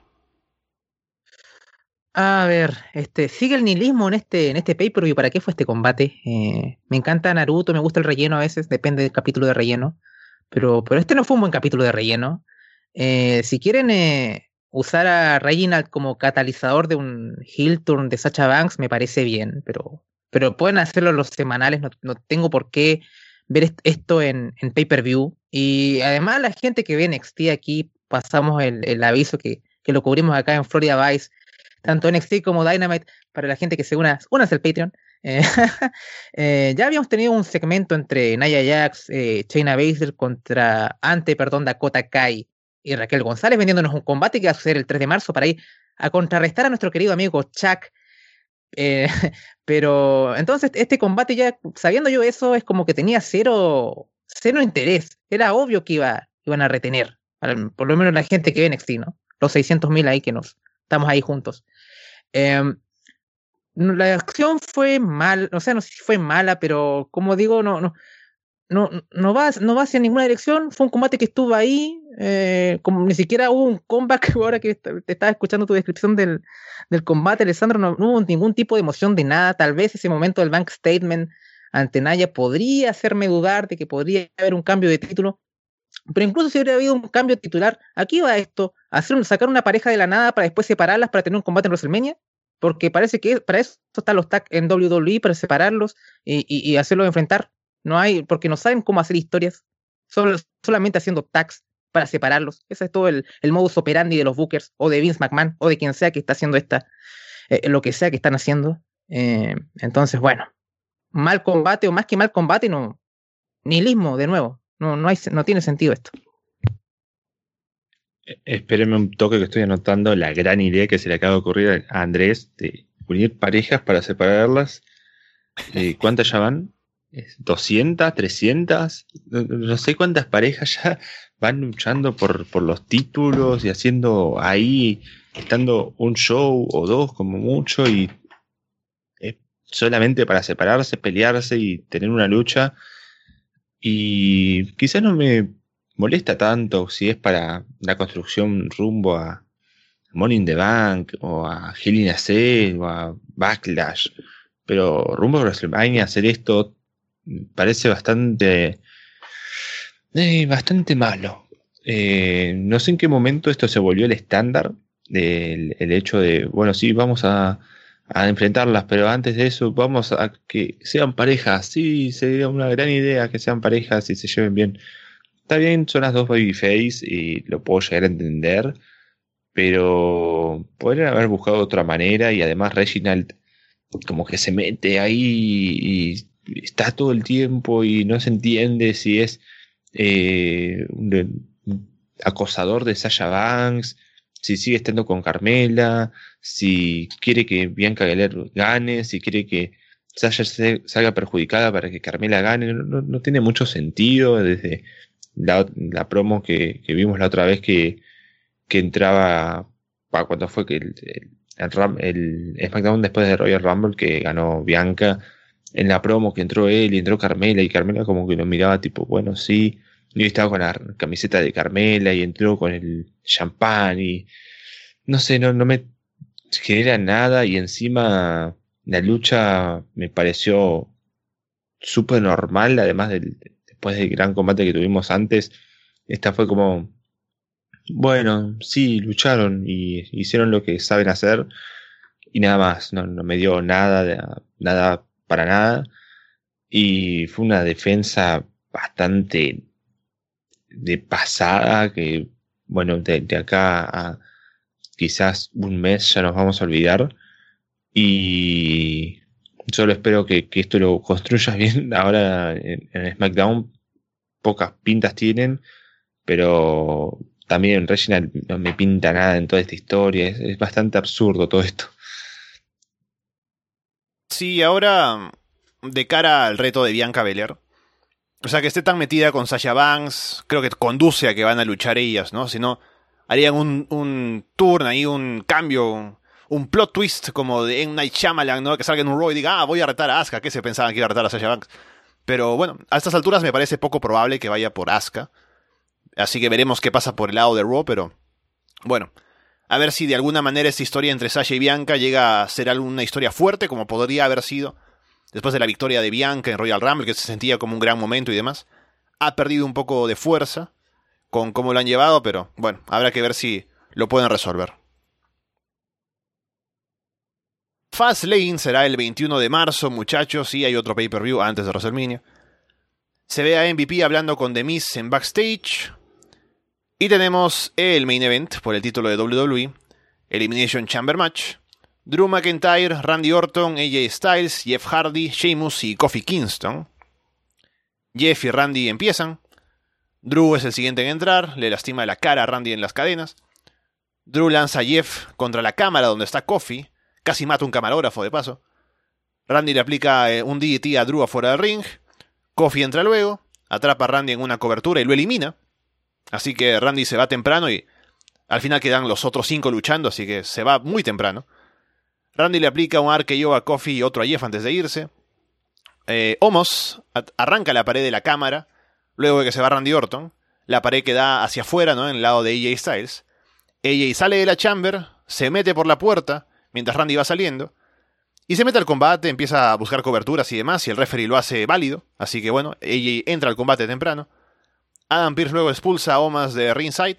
A ver, este, sigue el nihilismo en este, en este pay-per-view. ¿Para qué fue este combate? Eh, me encanta Naruto, me gusta el relleno a veces, depende del capítulo de relleno. Pero, pero este no fue un buen capítulo de relleno. Eh, si quieren eh, usar a Reginald como catalizador de un heel turn de Sasha Banks, me parece bien. Pero, pero pueden hacerlo los semanales, no, no tengo por qué ver est- esto en, en pay-per-view. Y además la gente que ve N X T aquí, pasamos el, el aviso que, que lo cubrimos acá en Florida Vice, tanto N X T como Dynamite, para la gente que se una, únanse al Patreon. Eh, eh, ya habíamos tenido un segmento entre Nia Jax, eh, Shayna Baszler contra, ante, perdón, Dakota Kai y Raquel González, vendiéndonos un combate que va a suceder el tres de marzo para ir a contrarrestar a nuestro querido amigo Chuck. Eh, pero entonces este combate, ya sabiendo yo eso, es como que tenía cero, cero interés. Era obvio que iba, iban a retener, al- por lo menos la gente que ve N X T, ¿no? Los seiscientos mil ahí que nos estamos ahí juntos. Em, no- la acción fue mal, o sea, no sé si fue mala, pero como digo, no, no, no, no va, no va hacia ninguna dirección. Fue un combate que estuvo ahí, eh, como ni siquiera hubo un comeback. Ahora que est- te estaba escuchando tu descripción del, del combate, Alessandro, no, no hubo ningún tipo de emoción de nada. Tal vez ese momento del bank statement ante Naya podría hacerme dudar de que podría haber un cambio de título, pero incluso si hubiera habido un cambio titular, aquí va esto, hacer un- sacar una pareja de la nada para después separarlas para tener un combate en WrestleMania, porque parece que para eso están los tags en W W E, para separarlos y, y, y hacerlos enfrentar. No hay, porque no saben cómo hacer historias, solo, solamente haciendo tags para separarlos. Ese es todo el, el modus operandi de los bookers, o de Vince McMahon, o de quien sea que está haciendo esta, eh, lo que sea que están haciendo. Eh, entonces, bueno, mal combate, o más que mal combate, no, nihilismo de nuevo. No, no, hay, no tiene sentido esto. Eh, Espérenme un toque que estoy anotando la gran idea que se le acaba de ocurrir a Andrés de unir parejas para separarlas. Eh, ¿Cuántas ya van? ¿Es ¿doscientas? ¿trescientas? No, no sé cuántas parejas ya van luchando por, por los títulos y haciendo ahí, estando un show o dos como mucho y eh, solamente para separarse, pelearse y tener una lucha. Y quizás no me molesta tanto si es para la construcción rumbo a Money in the Bank o a Hell in a Cell o a Backlash, pero rumbo a WrestleMania hacer esto parece bastante eh, bastante malo. Eh, no sé en qué momento esto se volvió el estándar, el, el hecho de, bueno, sí, vamos a, a enfrentarlas, pero antes de eso vamos a que sean parejas. Sí, sería una gran idea que sean parejas y se lleven bien. Está bien, son las dos babyface y lo puedo llegar a entender, pero podrían haber buscado otra manera. Y además Reginald como que se mete ahí y está todo el tiempo y no se entiende si es eh, un, un acosador de Sasha Banks, si sigue estando con Carmela, si quiere que Bianca Belair gane, si quiere que Sasha se, salga perjudicada para que Carmela gane. No, no, no tiene mucho sentido desde la, la promo que, que vimos la otra vez que, que entraba, para cuando fue que el, el, el, Ram, el SmackDown después de Royal Rumble que ganó Bianca, en la promo que entró él y entró Carmela, y Carmela como que lo miraba tipo, bueno, sí, y estaba con la camiseta de Carmela y entró con el champán y no sé, no, no me genera nada. Y encima la lucha me pareció súper normal, además del, después del gran combate que tuvimos antes. Esta fue como, bueno, sí, lucharon y hicieron lo que saben hacer y nada más. No, no me dio nada, de, nada para nada. Y fue una defensa bastante de pasada que, bueno, de, de acá a quizás un mes ya nos vamos a olvidar. Y solo espero que, que esto lo construyas bien ahora en, en SmackDown. Pocas pintas tienen, pero también Reginald no me pinta nada en toda esta historia. Es, es bastante absurdo todo esto. Sí, ahora de cara al reto de Bianca Belair, o sea, que esté tan metida con Sasha Banks, creo que conduce a que van a luchar ellas, ¿no? Si no, harían un, un turn ahí, un cambio, un, un plot twist como de M. Night Shyamalan, ¿no? Que salga en un Raw y diga, ah, voy a retar a Asuka, que se pensaban que iba a retar a Sasha Banks. Pero bueno, a estas alturas me parece poco probable que vaya por Asuka. Así que veremos qué pasa por el lado de Raw, pero bueno, a ver si de alguna manera esta historia entre Sasha y Bianca llega a ser alguna historia fuerte, como podría haber sido después de la victoria de Bianca en Royal Rumble, que se sentía como un gran momento y demás. Ha perdido un poco de fuerza con cómo lo han llevado, pero bueno, habrá que ver si lo pueden resolver. Fastlane será el veintiuno de marzo, muchachos, y hay otro pay-per-view antes de WrestleMania. Se ve a M V P hablando con The Miz en backstage. Y tenemos el main event por el título de W W E, Elimination Chamber Match, Drew McIntyre, Randy Orton, A J Styles, Jeff Hardy, Sheamus y Kofi Kingston. Jeff y Randy empiezan. Drew es el siguiente en entrar, le lastima la cara a Randy en las cadenas. Drew lanza a Jeff contra la cámara donde está Kofi, casi mata a un camarógrafo de paso. Randy le aplica eh, un D D T a Drew afuera del ring. Kofi entra luego, atrapa a Randy en una cobertura y lo elimina. Así que Randy se va temprano y al final quedan los otros cinco luchando, así que se va muy temprano. Randy le aplica un R K O a Kofi y otro a Jeff antes de irse. Eh, Omos arranca la pared de la cámara luego de que se va Randy Orton. La pared que da hacia afuera, ¿no?, en el lado de A J Styles. A J sale de la chamber, se mete por la puerta mientras Randy va saliendo y se mete al combate, empieza a buscar coberturas y demás, y el referee lo hace válido, así que bueno, A J entra al combate temprano. Adam Pearce luego expulsa a Omos de ringside.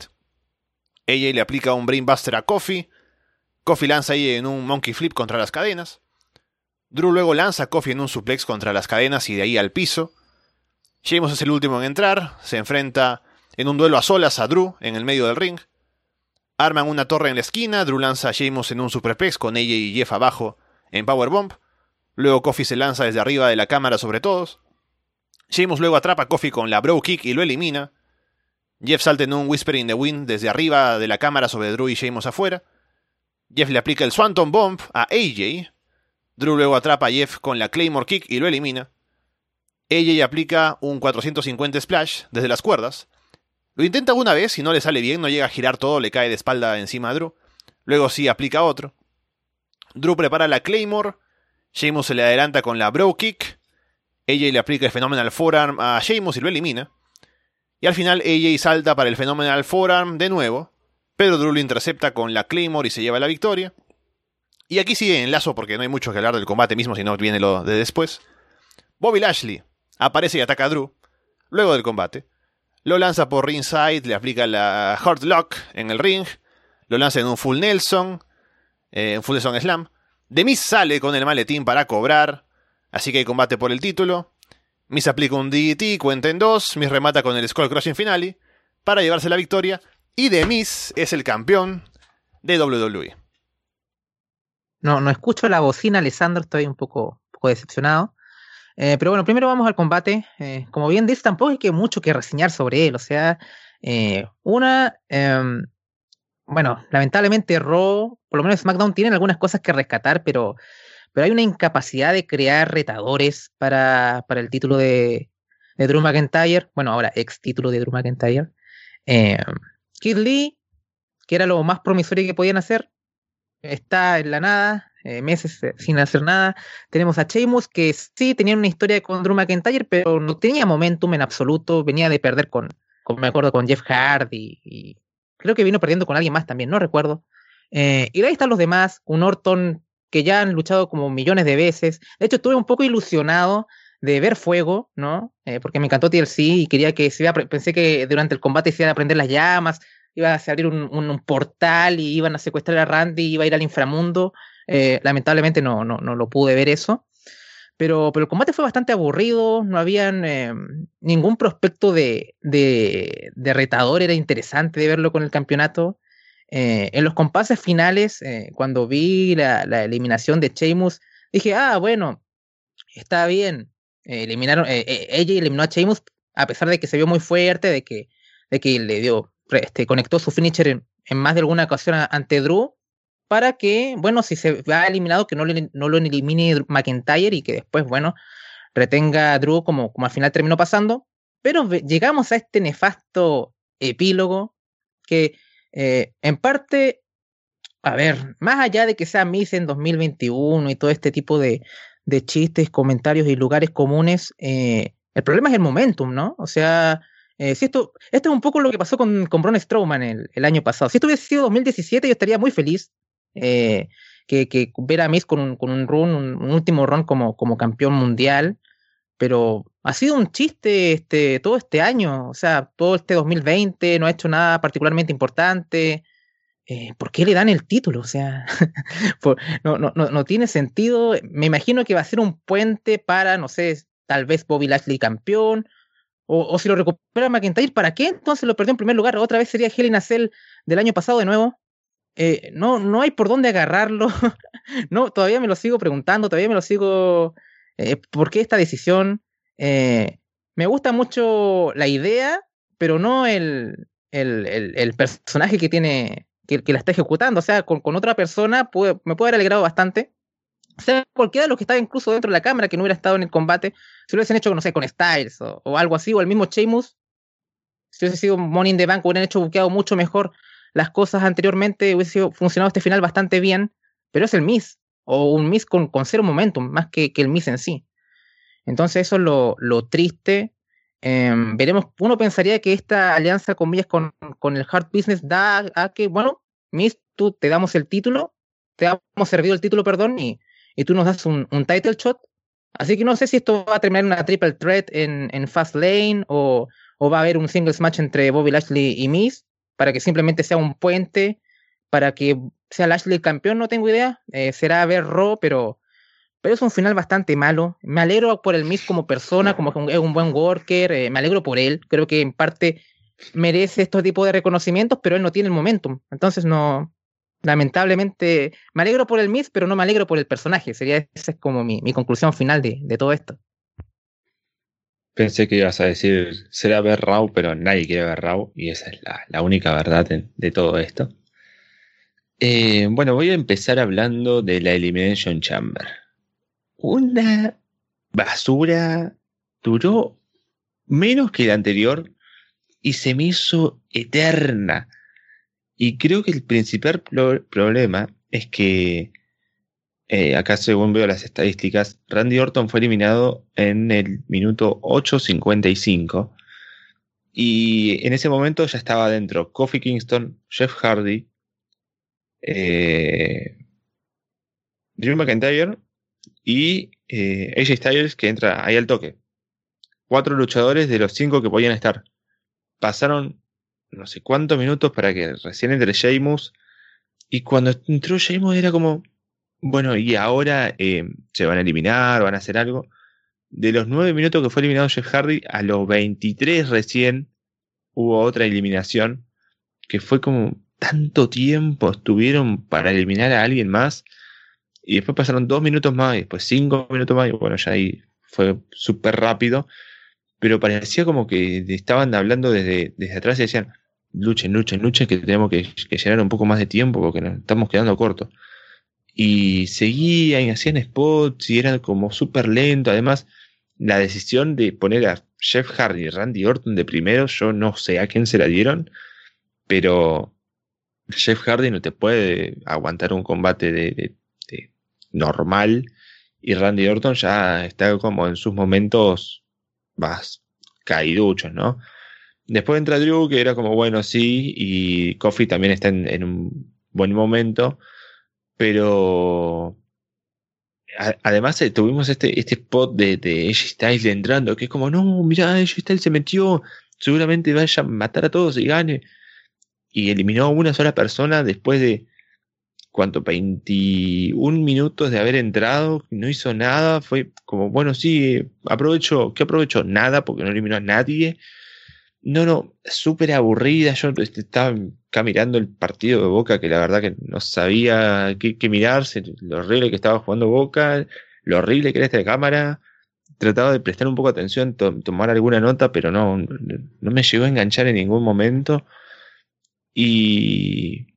A J le aplica un brainbuster a Kofi. Kofi lanza a A J en un monkey flip contra las cadenas. Drew luego lanza a Kofi en un suplex contra las cadenas y de ahí al piso. Sheamus es el último en entrar, se enfrenta en un duelo a solas a Drew en el medio del ring. Arman una torre en la esquina, Drew lanza a Sheamus en un superplex con A J y Jeff abajo en powerbomb. Luego Kofi se lanza desde arriba de la cámara sobre todos. Sheamus luego atrapa a Kofi con la bro kick y lo elimina. Jeff salta en un Whisper in the Wind desde arriba de la cámara sobre Drew y Sheamus afuera. Jeff le aplica el Swanton Bomb a A J. Drew luego atrapa a Jeff con la Claymore Kick y lo elimina. A J aplica un cuatrocientos cincuenta Splash desde las cuerdas. Lo intenta una vez y no le sale bien, no llega a girar todo, le cae de espalda encima a Drew. Luego sí aplica otro. Drew prepara la Claymore. Sheamus se le adelanta con la Bro Kick. A J le aplica el Phenomenal Forearm a Sheamus y lo elimina. Y al final A J salta para el Phenomenal Forearm de nuevo, pero Drew lo intercepta con la Claymore y se lleva la victoria. Y aquí sigue en lazo porque no hay mucho que hablar del combate mismo, sino viene lo de después. Bobby Lashley aparece y ataca a Drew luego del combate. Lo lanza por ringside, le aplica la Hurt Lock en el ring, lo lanza en un Full Nelson, eh, un Full Nelson Slam. The Miz sale con el maletín para cobrar, así que hay combate por el título. Miz aplica un D D T, cuenta en dos, Miz remata con el Skull Crushing Finale para llevarse la victoria, y The Miz es el campeón de W W E. No, no escucho la bocina, Alessandro, estoy un poco, un poco decepcionado. Eh, pero bueno, primero vamos al combate. Eh, como bien dice, tampoco hay que mucho que reseñar sobre él. O sea, eh, una... Eh, bueno, lamentablemente Raw, por lo menos SmackDown, tienen algunas cosas que rescatar, pero, pero hay una incapacidad de crear retadores para, para el título de, de Drew McIntyre. Bueno, ahora ex título de Drew McIntyre. Eh, Keith Lee, que era lo más promisorio que podían hacer, está en la nada, eh, meses eh, sin hacer nada. Tenemos a Sheamus, que sí tenía una historia con Drew McIntyre, pero no tenía momentum en absoluto. Venía de perder con, con me acuerdo, con Jeff Hardy, y creo que vino perdiendo con alguien más también, no recuerdo. Eh, y ahí están los demás, un Orton que ya han luchado como millones de veces. De hecho, estuve un poco ilusionado de ver fuego, ¿no? Eh, porque me encantó T L C y quería que se iba a, pensé que durante el combate se iba a prender las llamas, iba a abrir un, un, un portal y iban a secuestrar a Randy, iba a ir al inframundo. Eh, lamentablemente no, no, no lo pude ver eso. Pero, pero el combate fue bastante aburrido, no habían eh, ningún prospecto de, de, de retador, era interesante de verlo con el campeonato. Eh, en los compases finales, eh, cuando vi la, la eliminación de Sheamus, dije, ah, bueno, está bien. Eh, eliminaron, eh, eh, ella eliminó a Sheamus a pesar de que se vio muy fuerte, de que, de que le dio, este, conectó su finisher en, en más de alguna ocasión a, ante Drew, para que, bueno, si se va eliminado, que no, le, no lo elimine McIntyre y que después, bueno, retenga a Drew como, como al final terminó pasando. Pero llegamos a este nefasto epílogo que, eh, en parte, a ver, más allá de que sea Miz en dos mil veintiuno y todo este tipo de, de chistes, comentarios y lugares comunes, eh, el problema es el momentum, ¿no? O sea, eh, si esto, esto es un poco lo que pasó con, con Braun Strowman el, el año pasado. Si esto hubiese sido dos mil diecisiete, yo estaría muy feliz eh, que, que ver a Miz con un, con un run, un, un último run como, como campeón mundial, pero ha sido un chiste este, todo este año, o sea, todo este dos mil veinte no ha hecho nada particularmente importante. Eh, ¿por qué le dan el título? O sea, por, no, no, no, no tiene sentido. Me imagino que va a ser un puente para, no sé, tal vez Bobby Lashley campeón, o, o si lo recupera McIntyre, ¿para qué entonces lo perdió en primer lugar? Otra vez sería Hell in a Cell del año pasado de nuevo. eh, no, no hay por dónde agarrarlo. No, todavía me lo sigo preguntando, todavía me lo sigo... eh, ¿por qué esta decisión? Eh, me gusta mucho la idea, pero no el, el, el, el personaje que tiene, que, que la está ejecutando. O sea, con, con otra persona puede, me puede haber alegrado bastante. O sea, cualquiera de los que estaba incluso dentro de la cámara que no hubiera estado en el combate, si lo hubiesen hecho, no sé, con Styles o, o algo así, o el mismo Sheamus, si hubiese sido Money in the Bank, hubieran hecho buqueado mucho mejor las cosas anteriormente, hubiese sido, funcionado este final bastante bien, pero es el Miz, o un Miz con, con cero momentum, más que, que el Miz en sí. Entonces eso es lo, lo triste. Eh, veremos, uno pensaría que esta alianza, comillas, con, con el Hard Business da a que, bueno, Miz, tú te damos el título, te hemos servido el título, perdón, y, y tú nos das un, un title shot. Así que no sé si esto va a terminar en una triple threat en, en Fastlane o, o va a haber un singles match entre Bobby Lashley y Miz para que simplemente sea un puente, para que sea Lashley el campeón, no tengo idea. Eh, será ver Raw, pero, pero es un final bastante malo. Me alegro por el Miz como persona, como que es un buen worker, eh, me alegro por él. Creo que en parte merece estos tipos de reconocimientos, pero él no tiene el momentum. Entonces no... Lamentablemente, me alegro por el Miz, pero no me alegro por el personaje. Sería esa es como mi, mi conclusión final de, de todo esto. Pensé que ibas a decir, será ver Raw, pero nadie quiere ver Raw, y esa es la, la única verdad de, de todo esto. Eh, bueno, voy a empezar hablando de la Elimination Chamber. Una basura, duró menos que la anterior y se me hizo eterna. Y creo que el principal pro- problema es que, eh, acá según veo las estadísticas, Randy Orton fue eliminado en el minuto ocho cincuenta y cinco. Y en ese momento ya estaba dentro Kofi Kingston, Jeff Hardy, eh, Drew McIntyre y eh, A J Styles, que entra ahí al toque. Cuatro luchadores de los cinco que podían estar. Pasaron no sé cuántos minutos para que recién entre Sheamus. Y cuando entró Sheamus era como, bueno, y ahora eh, se van a eliminar, van a hacer algo. De los nueve minutos que fue eliminado Jeff Hardy, a los veintitrés recién hubo otra eliminación. Que fue como tanto tiempo estuvieron para eliminar a alguien más. Y después pasaron dos minutos más, y después cinco minutos más. Y bueno, ya ahí fue súper rápido. Pero parecía como que estaban hablando desde, desde atrás y decían, luchen, luchen, luchen, que tenemos que, que llenar un poco más de tiempo porque nos estamos quedando cortos. Y seguían y hacían spots y eran como súper lento. Además, la decisión de poner a Jeff Hardy y Randy Orton de primero, yo no sé a quién se la dieron, pero Jeff Hardy no te puede aguantar un combate de, de, de normal, y Randy Orton ya está como en sus momentos más caiduchos, ¿no? Después entra Drew, que era como, bueno, sí, y Kofi también está en, en un buen momento, pero a, además eh, tuvimos este, este spot de, de A J Styles entrando, que es como, no, mirá, A J Styles se metió, seguramente vaya a matar a todos y gane, y eliminó a una sola persona después de, ¿cuánto? veintiún minutos de haber entrado, no hizo nada, fue como, bueno, sí, aprovecho, ¿qué aprovecho? Nada, porque no eliminó a nadie. No, no, súper aburrida. Yo estaba acá mirando el partido de Boca, que la verdad que no sabía qué, qué mirarse, lo horrible que estaba jugando Boca, lo horrible que era esta cámara. Trataba de prestar un poco de atención, to- tomar alguna nota, pero no, no me llegó a enganchar en ningún momento. Y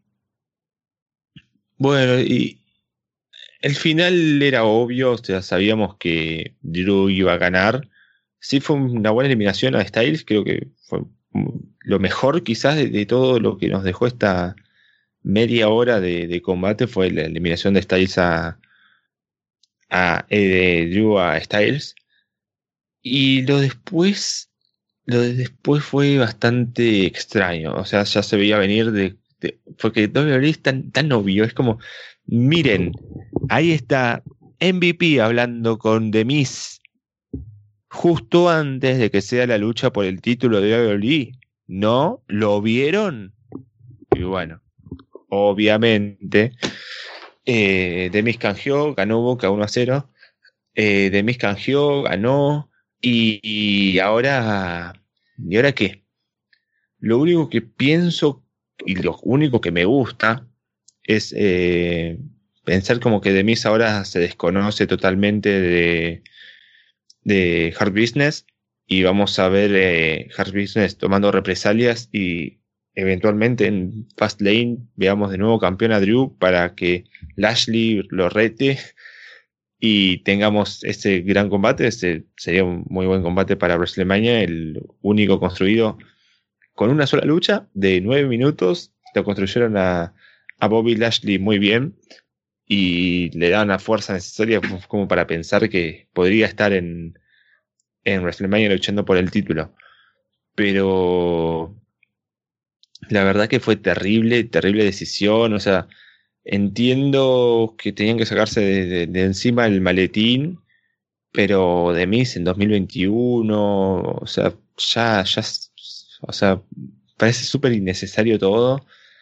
bueno, y el final era obvio, o sea, sabíamos que Drew iba a ganar. Sí fue una buena eliminación a Styles, creo que fue lo mejor quizás de, de todo lo que nos dejó esta media hora de, de combate, fue la eliminación de Styles a, a eh, de Drew a Styles. Y lo después, lo de después fue bastante extraño, o sea, ya se veía venir de, de porque W W E es tan, tan obvio, es como, miren, ahí está M V P hablando con The Miz justo antes de que sea la lucha por el título de W W E. ¿No? ¿Lo vieron? Y bueno, obviamente, eh, The Miz canjeó, ganó Boca uno a cero. Eh, The Miz canjeó, ganó. Y, y ahora, ¿y ahora qué? Lo único que pienso y lo único que me gusta es eh, pensar como que The Miz ahora se desconoce totalmente de, de Hard Business y vamos a ver eh, Hard Business tomando represalias y eventualmente en Fastlane veamos de nuevo campeón a Drew para que Lashley lo rete y tengamos ese gran combate. Ese sería un muy buen combate para WrestleMania, el único construido con una sola lucha de nueve minutos. Lo construyeron a, a Bobby Lashley muy bien y le dan la fuerza necesaria como para pensar que podría estar en, en WrestleMania luchando por el título. Pero la verdad que fue terrible, terrible decisión. O sea, entiendo que tenían que sacarse de, de, de encima el maletín, pero The Miz en dos mil veintiuno, o sea, ya, ya, o sea, parece súper innecesario todo.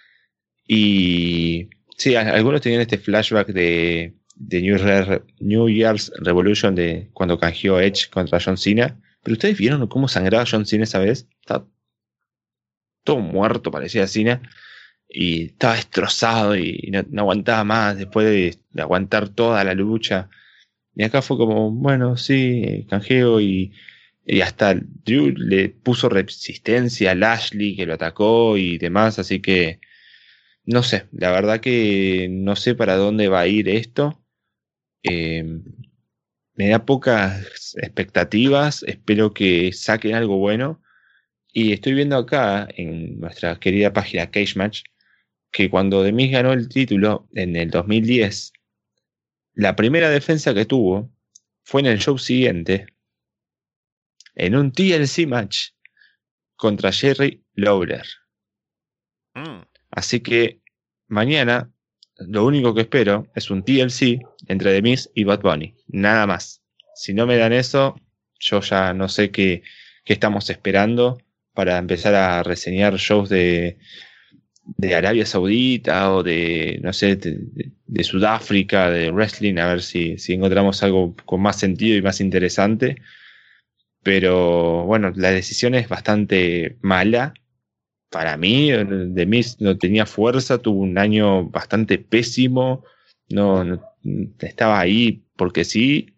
Y sí, algunos tenían este flashback de, de New, Re, New Year's Revolution de cuando canjeó Edge contra John Cena. Pero ustedes vieron cómo sangraba John Cena esa vez. Estaba todo muerto, parecía Cena. Y estaba destrozado y no, no aguantaba más después de, de aguantar toda la lucha. Y acá fue como, bueno, sí, canjeo y, y hasta Drew le puso resistencia a Lashley que lo atacó y demás, así que no sé, la verdad que no sé para dónde va a ir esto. Eh, me da pocas expectativas, espero que saquen algo bueno. Y estoy viendo acá en nuestra querida página Cage Match que cuando The Miz ganó el título en el dos mil diez, la primera defensa que tuvo fue en el show siguiente, en un T L C match contra Jerry Lawler. Mm. Así que mañana lo único que espero es un T L C entre The Miz y Bad Bunny. Nada más. Si no me dan eso, yo ya no sé qué, qué estamos esperando para empezar a reseñar shows de, de Arabia Saudita o de, no sé, de, de Sudáfrica, de wrestling, a ver si, si encontramos algo con más sentido y más interesante. Pero bueno, la decisión es bastante mala. Para mí, The Miz no tenía fuerza, tuvo un año bastante pésimo, no, no estaba ahí porque sí,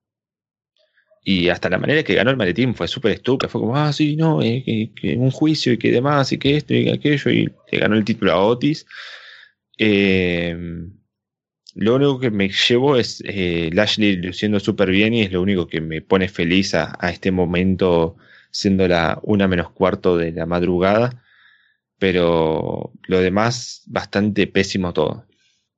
y hasta la manera que ganó el maletín fue súper estúpida, fue como, ah, sí, no, eh, que, que un juicio y que demás, y que esto y que aquello, y le ganó el título a Otis. Eh, lo único que me llevo es eh, Lashley luciendo súper bien y es lo único que me pone feliz a, a este momento, siendo la una menos cuarto de la madrugada. Pero lo demás, bastante pésimo todo.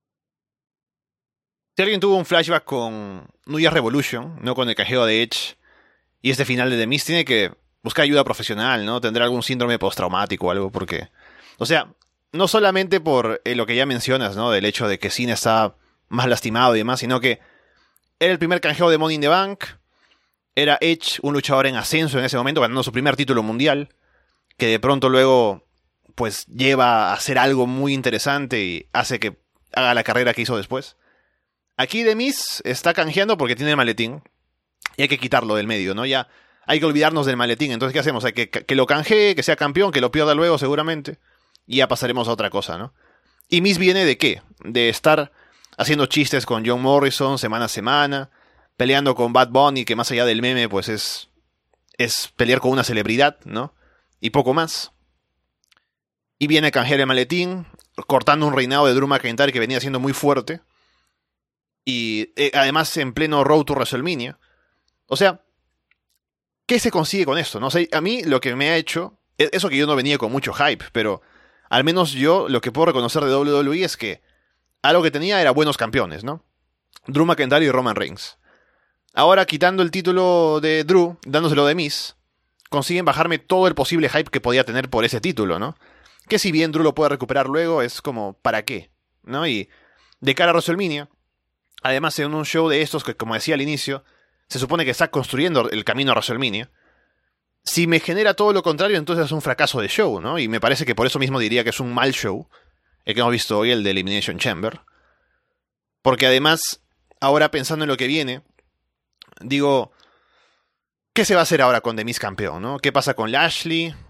Si alguien tuvo un flashback con New Year's Revolution, no con el cajeo de Edge, y este final de The Miz, tiene que buscar ayuda profesional, ¿no? Tendrá algún síndrome postraumático o algo, porque... O sea, no solamente por eh, lo que ya mencionas, ¿no? Del hecho de que Cena está más lastimado y demás, sino que era el primer canjeo de Money in the Bank, era Edge, un luchador en ascenso en ese momento, ganando su primer título mundial, que de pronto luego... pues lleva a hacer algo muy interesante y hace que haga la carrera que hizo después. Aquí The Miz está canjeando porque tiene el maletín y hay que quitarlo del medio, ¿no? Ya hay que olvidarnos del maletín. Entonces, ¿qué hacemos? Hay que, que lo canjee, que sea campeón, que lo pierda luego seguramente y ya pasaremos a otra cosa, ¿no? Y Miz viene de ¿qué? De estar haciendo chistes con John Morrison semana a semana, peleando con Bad Bunny, que más allá del meme, pues es, es pelear con una celebridad, ¿no? Y poco más. Y viene a canjear el maletín, cortando un reinado de Drew McIntyre que venía siendo muy fuerte. Y eh, además en pleno Road to WrestleMania. O sea, ¿qué se consigue con esto? ¿No? O sea, a mí lo que me ha hecho, eso que yo no venía con mucho hype, pero al menos yo lo que puedo reconocer de doble u doble u E es que algo que tenía era buenos campeones, ¿no? Drew McIntyre y Roman Reigns. Ahora, quitando el título de Drew, dándoselo de Miz, consiguen bajarme todo el posible hype que podía tener por ese título, ¿no? Que si bien Drew lo puede recuperar luego, es como, ¿para qué? ¿No? Y de cara a WrestleMania, además en un show de estos que, como decía al inicio, se supone que está construyendo el camino a WrestleMania, si me genera todo lo contrario, entonces es un fracaso de show, ¿no? Y me parece que por eso mismo diría que es un mal show, el que hemos visto hoy, el de Elimination Chamber. Porque además, ahora pensando en lo que viene, digo, ¿qué se va a hacer ahora con The Miz campeón, ¿no? ¿Qué pasa con Lashley?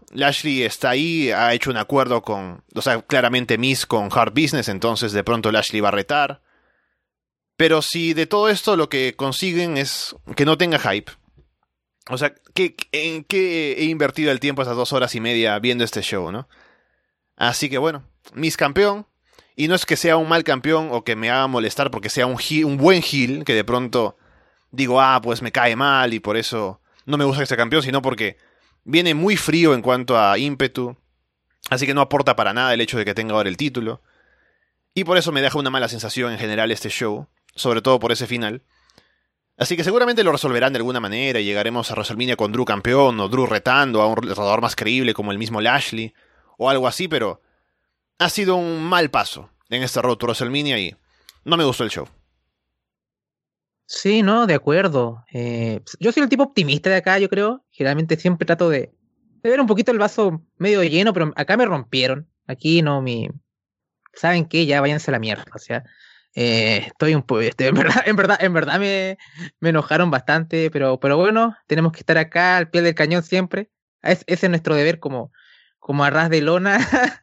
Lashley está ahí, ha hecho un acuerdo con, o sea, claramente Miz con Hard Business, entonces de pronto Lashley va a retar. Pero si de todo esto lo que consiguen es que no tenga hype, o sea, ¿qué, ¿en qué he invertido el tiempo esas dos horas y media viendo este show, no? Así que bueno, Miz campeón, y no es que sea un mal campeón o que me haga molestar porque sea un, heel, un buen heel, que de pronto digo, ah, pues me cae mal y por eso no me gusta este campeón, sino porque viene muy frío en cuanto a ímpetu, así que no aporta para nada el hecho de que tenga ahora el título, y por eso me deja una mala sensación en general este show, sobre todo por ese final. Así que seguramente lo resolverán de alguna manera y llegaremos a WrestleMania con Drew campeón o Drew retando a un retador más creíble como el mismo Lashley o algo así, pero ha sido un mal paso en este Road to WrestleMania y no me gustó el show. Sí, no, de acuerdo. Eh, yo soy el tipo optimista de acá, yo creo. Generalmente siempre trato de, de ver un poquito el vaso medio lleno, pero acá me rompieron. Aquí no, mi... ¿Saben qué? Ya váyanse a la mierda, o sea... Eh, estoy un poco, este, en verdad, en verdad, en verdad me, me enojaron bastante, pero, pero bueno, tenemos que estar acá al pie del cañón siempre. Es, ese es nuestro deber como, como a ras de lona.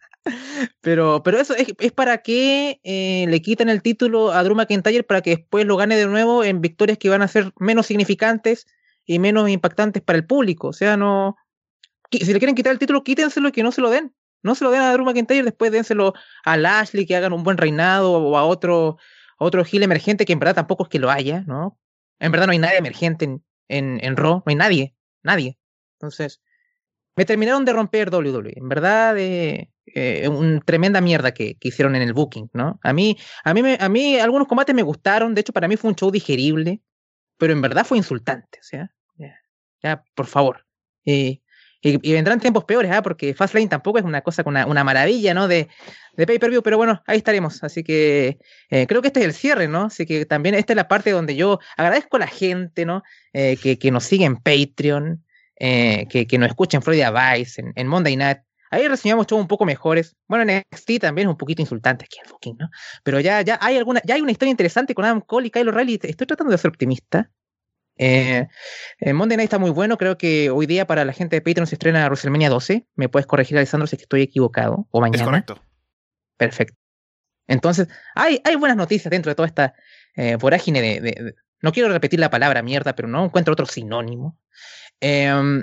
pero, pero eso es, es para que eh, le quiten el título a Drew McIntyre para que después lo gane de nuevo en victorias que van a ser menos significantes y menos impactantes para el público. O sea, no, si le quieren quitar el título, quítenselo y que no se lo den. No se lo den a Drew McIntyre, después dénselo a Lashley, que hagan un buen reinado, o a otro, a otro heel emergente, que en verdad tampoco es que lo haya, ¿no? En verdad no hay nadie emergente en, en, en Raw, no hay nadie, nadie. Entonces, me terminaron de romper doble u doble u E. En verdad, eh, eh, una tremenda mierda que, que hicieron en el booking, ¿no? A mí, a mí, me, a mí algunos combates me gustaron, de hecho para mí fue un show digerible, pero en verdad fue insultante, o sea, ya, ya por favor. Eh, Y, y vendrán tiempos peores, ¿eh? Porque Fastlane tampoco es una cosa, una, una maravilla, ¿no? De, de pay-per-view, pero bueno, ahí estaremos. Así que eh, creo que este es el cierre, ¿no? Así que también esta es la parte donde yo agradezco a la gente, ¿no? Eh, que, que nos sigue en Patreon, eh, que, que nos escucha en Florida Vice, en, en Monday Night. Ahí reseñamos shows un poco mejores. Bueno, en N X T también es un poquito insultante aquí el booking, ¿no? Pero ya, ya hay alguna, ya hay una historia interesante con Adam Cole y Kyle O'Reilly. Estoy tratando de ser optimista. Eh, eh, Monday Night está muy bueno. Creo que hoy día para la gente de Patreon se estrena WrestleMania doce. Me puedes corregir, Alessandro, si es que estoy equivocado. O mañana. Es correcto. Perfecto. Entonces, hay, hay buenas noticias dentro de toda esta eh, vorágine de, de, de... No quiero repetir la palabra mierda, pero no encuentro otro sinónimo. Eh,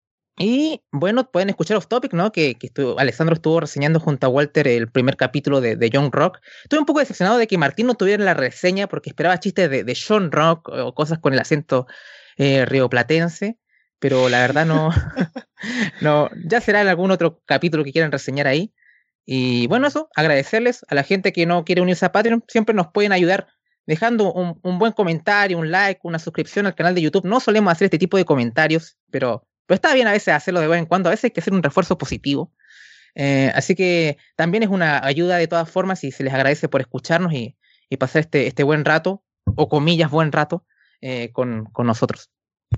y bueno, pueden escuchar Off Topic, ¿no? Que, que estuvo, Alessandro estuvo reseñando junto a Walter el primer capítulo de, de Young Rock. Estuve un poco decepcionado de que Martín no tuviera la reseña porque esperaba chistes de, de John Rock o cosas con el acento eh, rioplatense, pero la verdad no, no, ya será en algún otro capítulo que quieran reseñar ahí. Y bueno, eso, agradecerles a la gente que no quiere unirse a Patreon, siempre nos pueden ayudar dejando un, un buen comentario, un like, una suscripción al canal de YouTube. No solemos hacer este tipo de comentarios, pero... Pero está bien a veces hacerlo de vez en cuando, a veces hay que hacer un refuerzo positivo. Eh, así que también es una ayuda de todas formas y se les agradece por escucharnos y, y pasar este, este buen rato, o comillas buen rato, eh, con, con nosotros.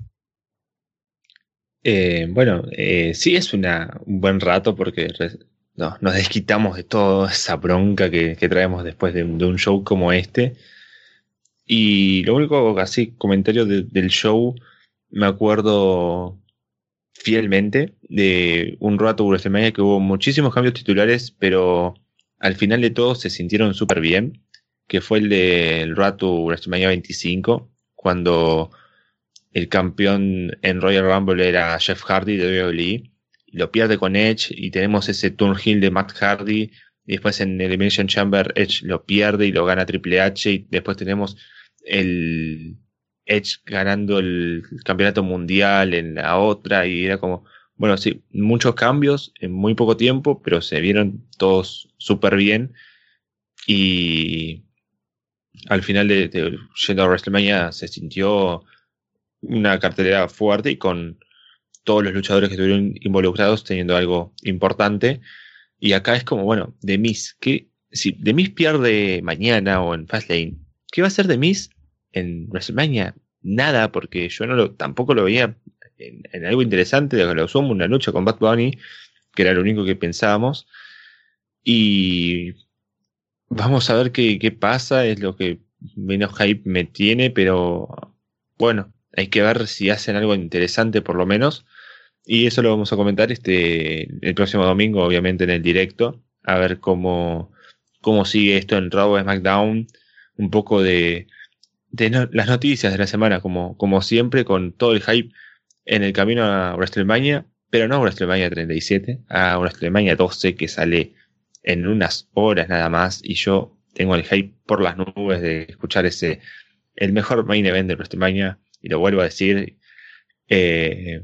Eh, bueno, eh, sí es una, un buen rato porque res, no, nos desquitamos de toda esa bronca que, que traemos después de, de un show como este. Y lo único, así, comentario de, del show, me acuerdo... fielmente de un rato WrestleMania que hubo muchísimos cambios titulares, pero al final de todo se sintieron súper bien, que fue el del rato WrestleMania veinticinco, cuando el campeón en Royal Rumble era Jeff Hardy de W W E, y lo pierde con Edge, y tenemos ese turn heel de Matt Hardy, y después en Elimination Chamber Edge lo pierde y lo gana Triple H, y después tenemos el... Edge ganando el campeonato mundial en la otra y era como, bueno, sí, muchos cambios en muy poco tiempo, pero se vieron todos súper bien y al final de, de yendo a WrestleMania se sintió una cartelera fuerte y con todos los luchadores que estuvieron involucrados teniendo algo importante. Y acá es como, bueno, The Miz, que si The Miz pierde mañana o en Fastlane, ¿qué va a hacer The Miz en WrestleMania? Nada, porque yo no lo, tampoco lo veía en, en algo interesante, de lo sumo una lucha con Bad Bunny, que era lo único que pensábamos. Y vamos a ver qué, qué pasa, es lo que menos hype me tiene, pero bueno, hay que ver si hacen algo interesante por lo menos. y eso lo vamos a comentar este el próximo domingo, obviamente en el directo, a ver cómo, cómo sigue esto en Raw, SmackDown, un poco de, de no, las noticias de la semana, como, como siempre, con todo el hype en el camino a WrestleMania, pero no a WrestleMania treinta y siete, a WrestleMania doce, que sale en unas horas nada más, y yo tengo el hype por las nubes de escuchar ese, el mejor main event de WrestleMania, y lo vuelvo a decir. Eh,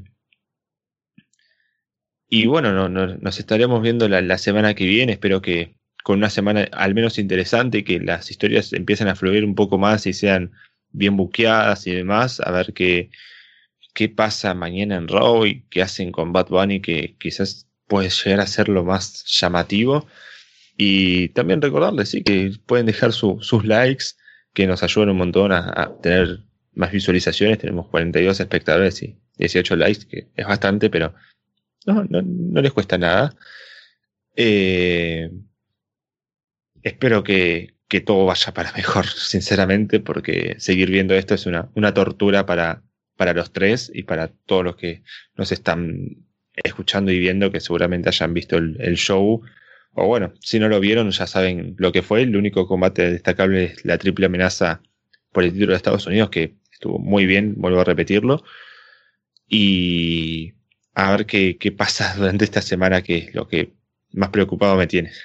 y bueno, no, no, nos estaremos viendo la, la semana que viene, espero que con una semana al menos interesante, que las historias empiecen a fluir un poco más y sean bien buqueadas y demás, a ver qué, qué pasa mañana en Raw y qué hacen con Bad Bunny, que quizás puede llegar a ser lo más llamativo. Y también recordarles, sí, que pueden dejar su, sus likes, que nos ayudan un montón a, a tener más visualizaciones. Tenemos cuarenta y dos espectadores y dieciocho likes, que es bastante, pero no, no, no les cuesta nada. Eh, espero que, que todo vaya para mejor, sinceramente, porque seguir viendo esto es una, una tortura para, para los tres y para todos los que nos están escuchando y viendo, que seguramente hayan visto el, el show. O bueno, si no lo vieron, ya saben lo que fue. El único combate destacable es la triple amenaza por el título de Estados Unidos, que estuvo muy bien, vuelvo a repetirlo. Y a ver qué, qué pasa durante esta semana, que es lo que más preocupado me tiene.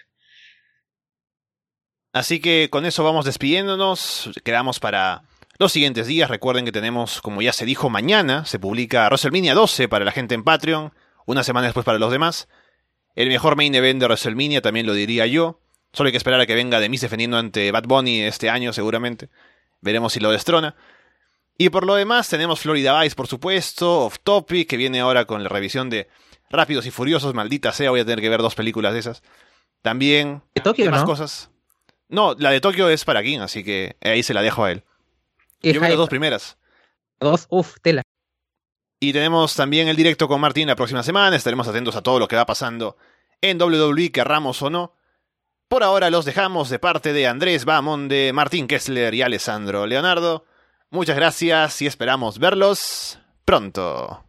Así que con eso vamos despidiéndonos. Quedamos para los siguientes días. Recuerden que tenemos, como ya se dijo, mañana se publica WrestleMania doce para la gente en Patreon, una semana después para los demás. El mejor main event de WrestleMania, también lo diría yo. Solo hay que esperar a que venga The Miz defendiendo ante Bad Bunny este año, seguramente. Veremos si lo destrona. Y por lo demás, tenemos Florida Vice, por supuesto. Off Topic, que viene ahora con la revisión de Rápidos y Furiosos. Maldita sea, voy a tener que ver dos películas de esas. También. ¿De Tokio, ¿qué más no? cosas? No, la de Tokio es para King, así que ahí se la dejo a él. Yo vi las dos primeras. Dos, uff, tela. Y tenemos también el directo con Martín la próxima semana. Estaremos atentos a todo lo que va pasando en doble u doble u e, querramos o no. Por ahora los dejamos de parte de Andrés Bahamonde, Martín Kessler y Alessandro Leonardo. Muchas gracias y esperamos verlos pronto.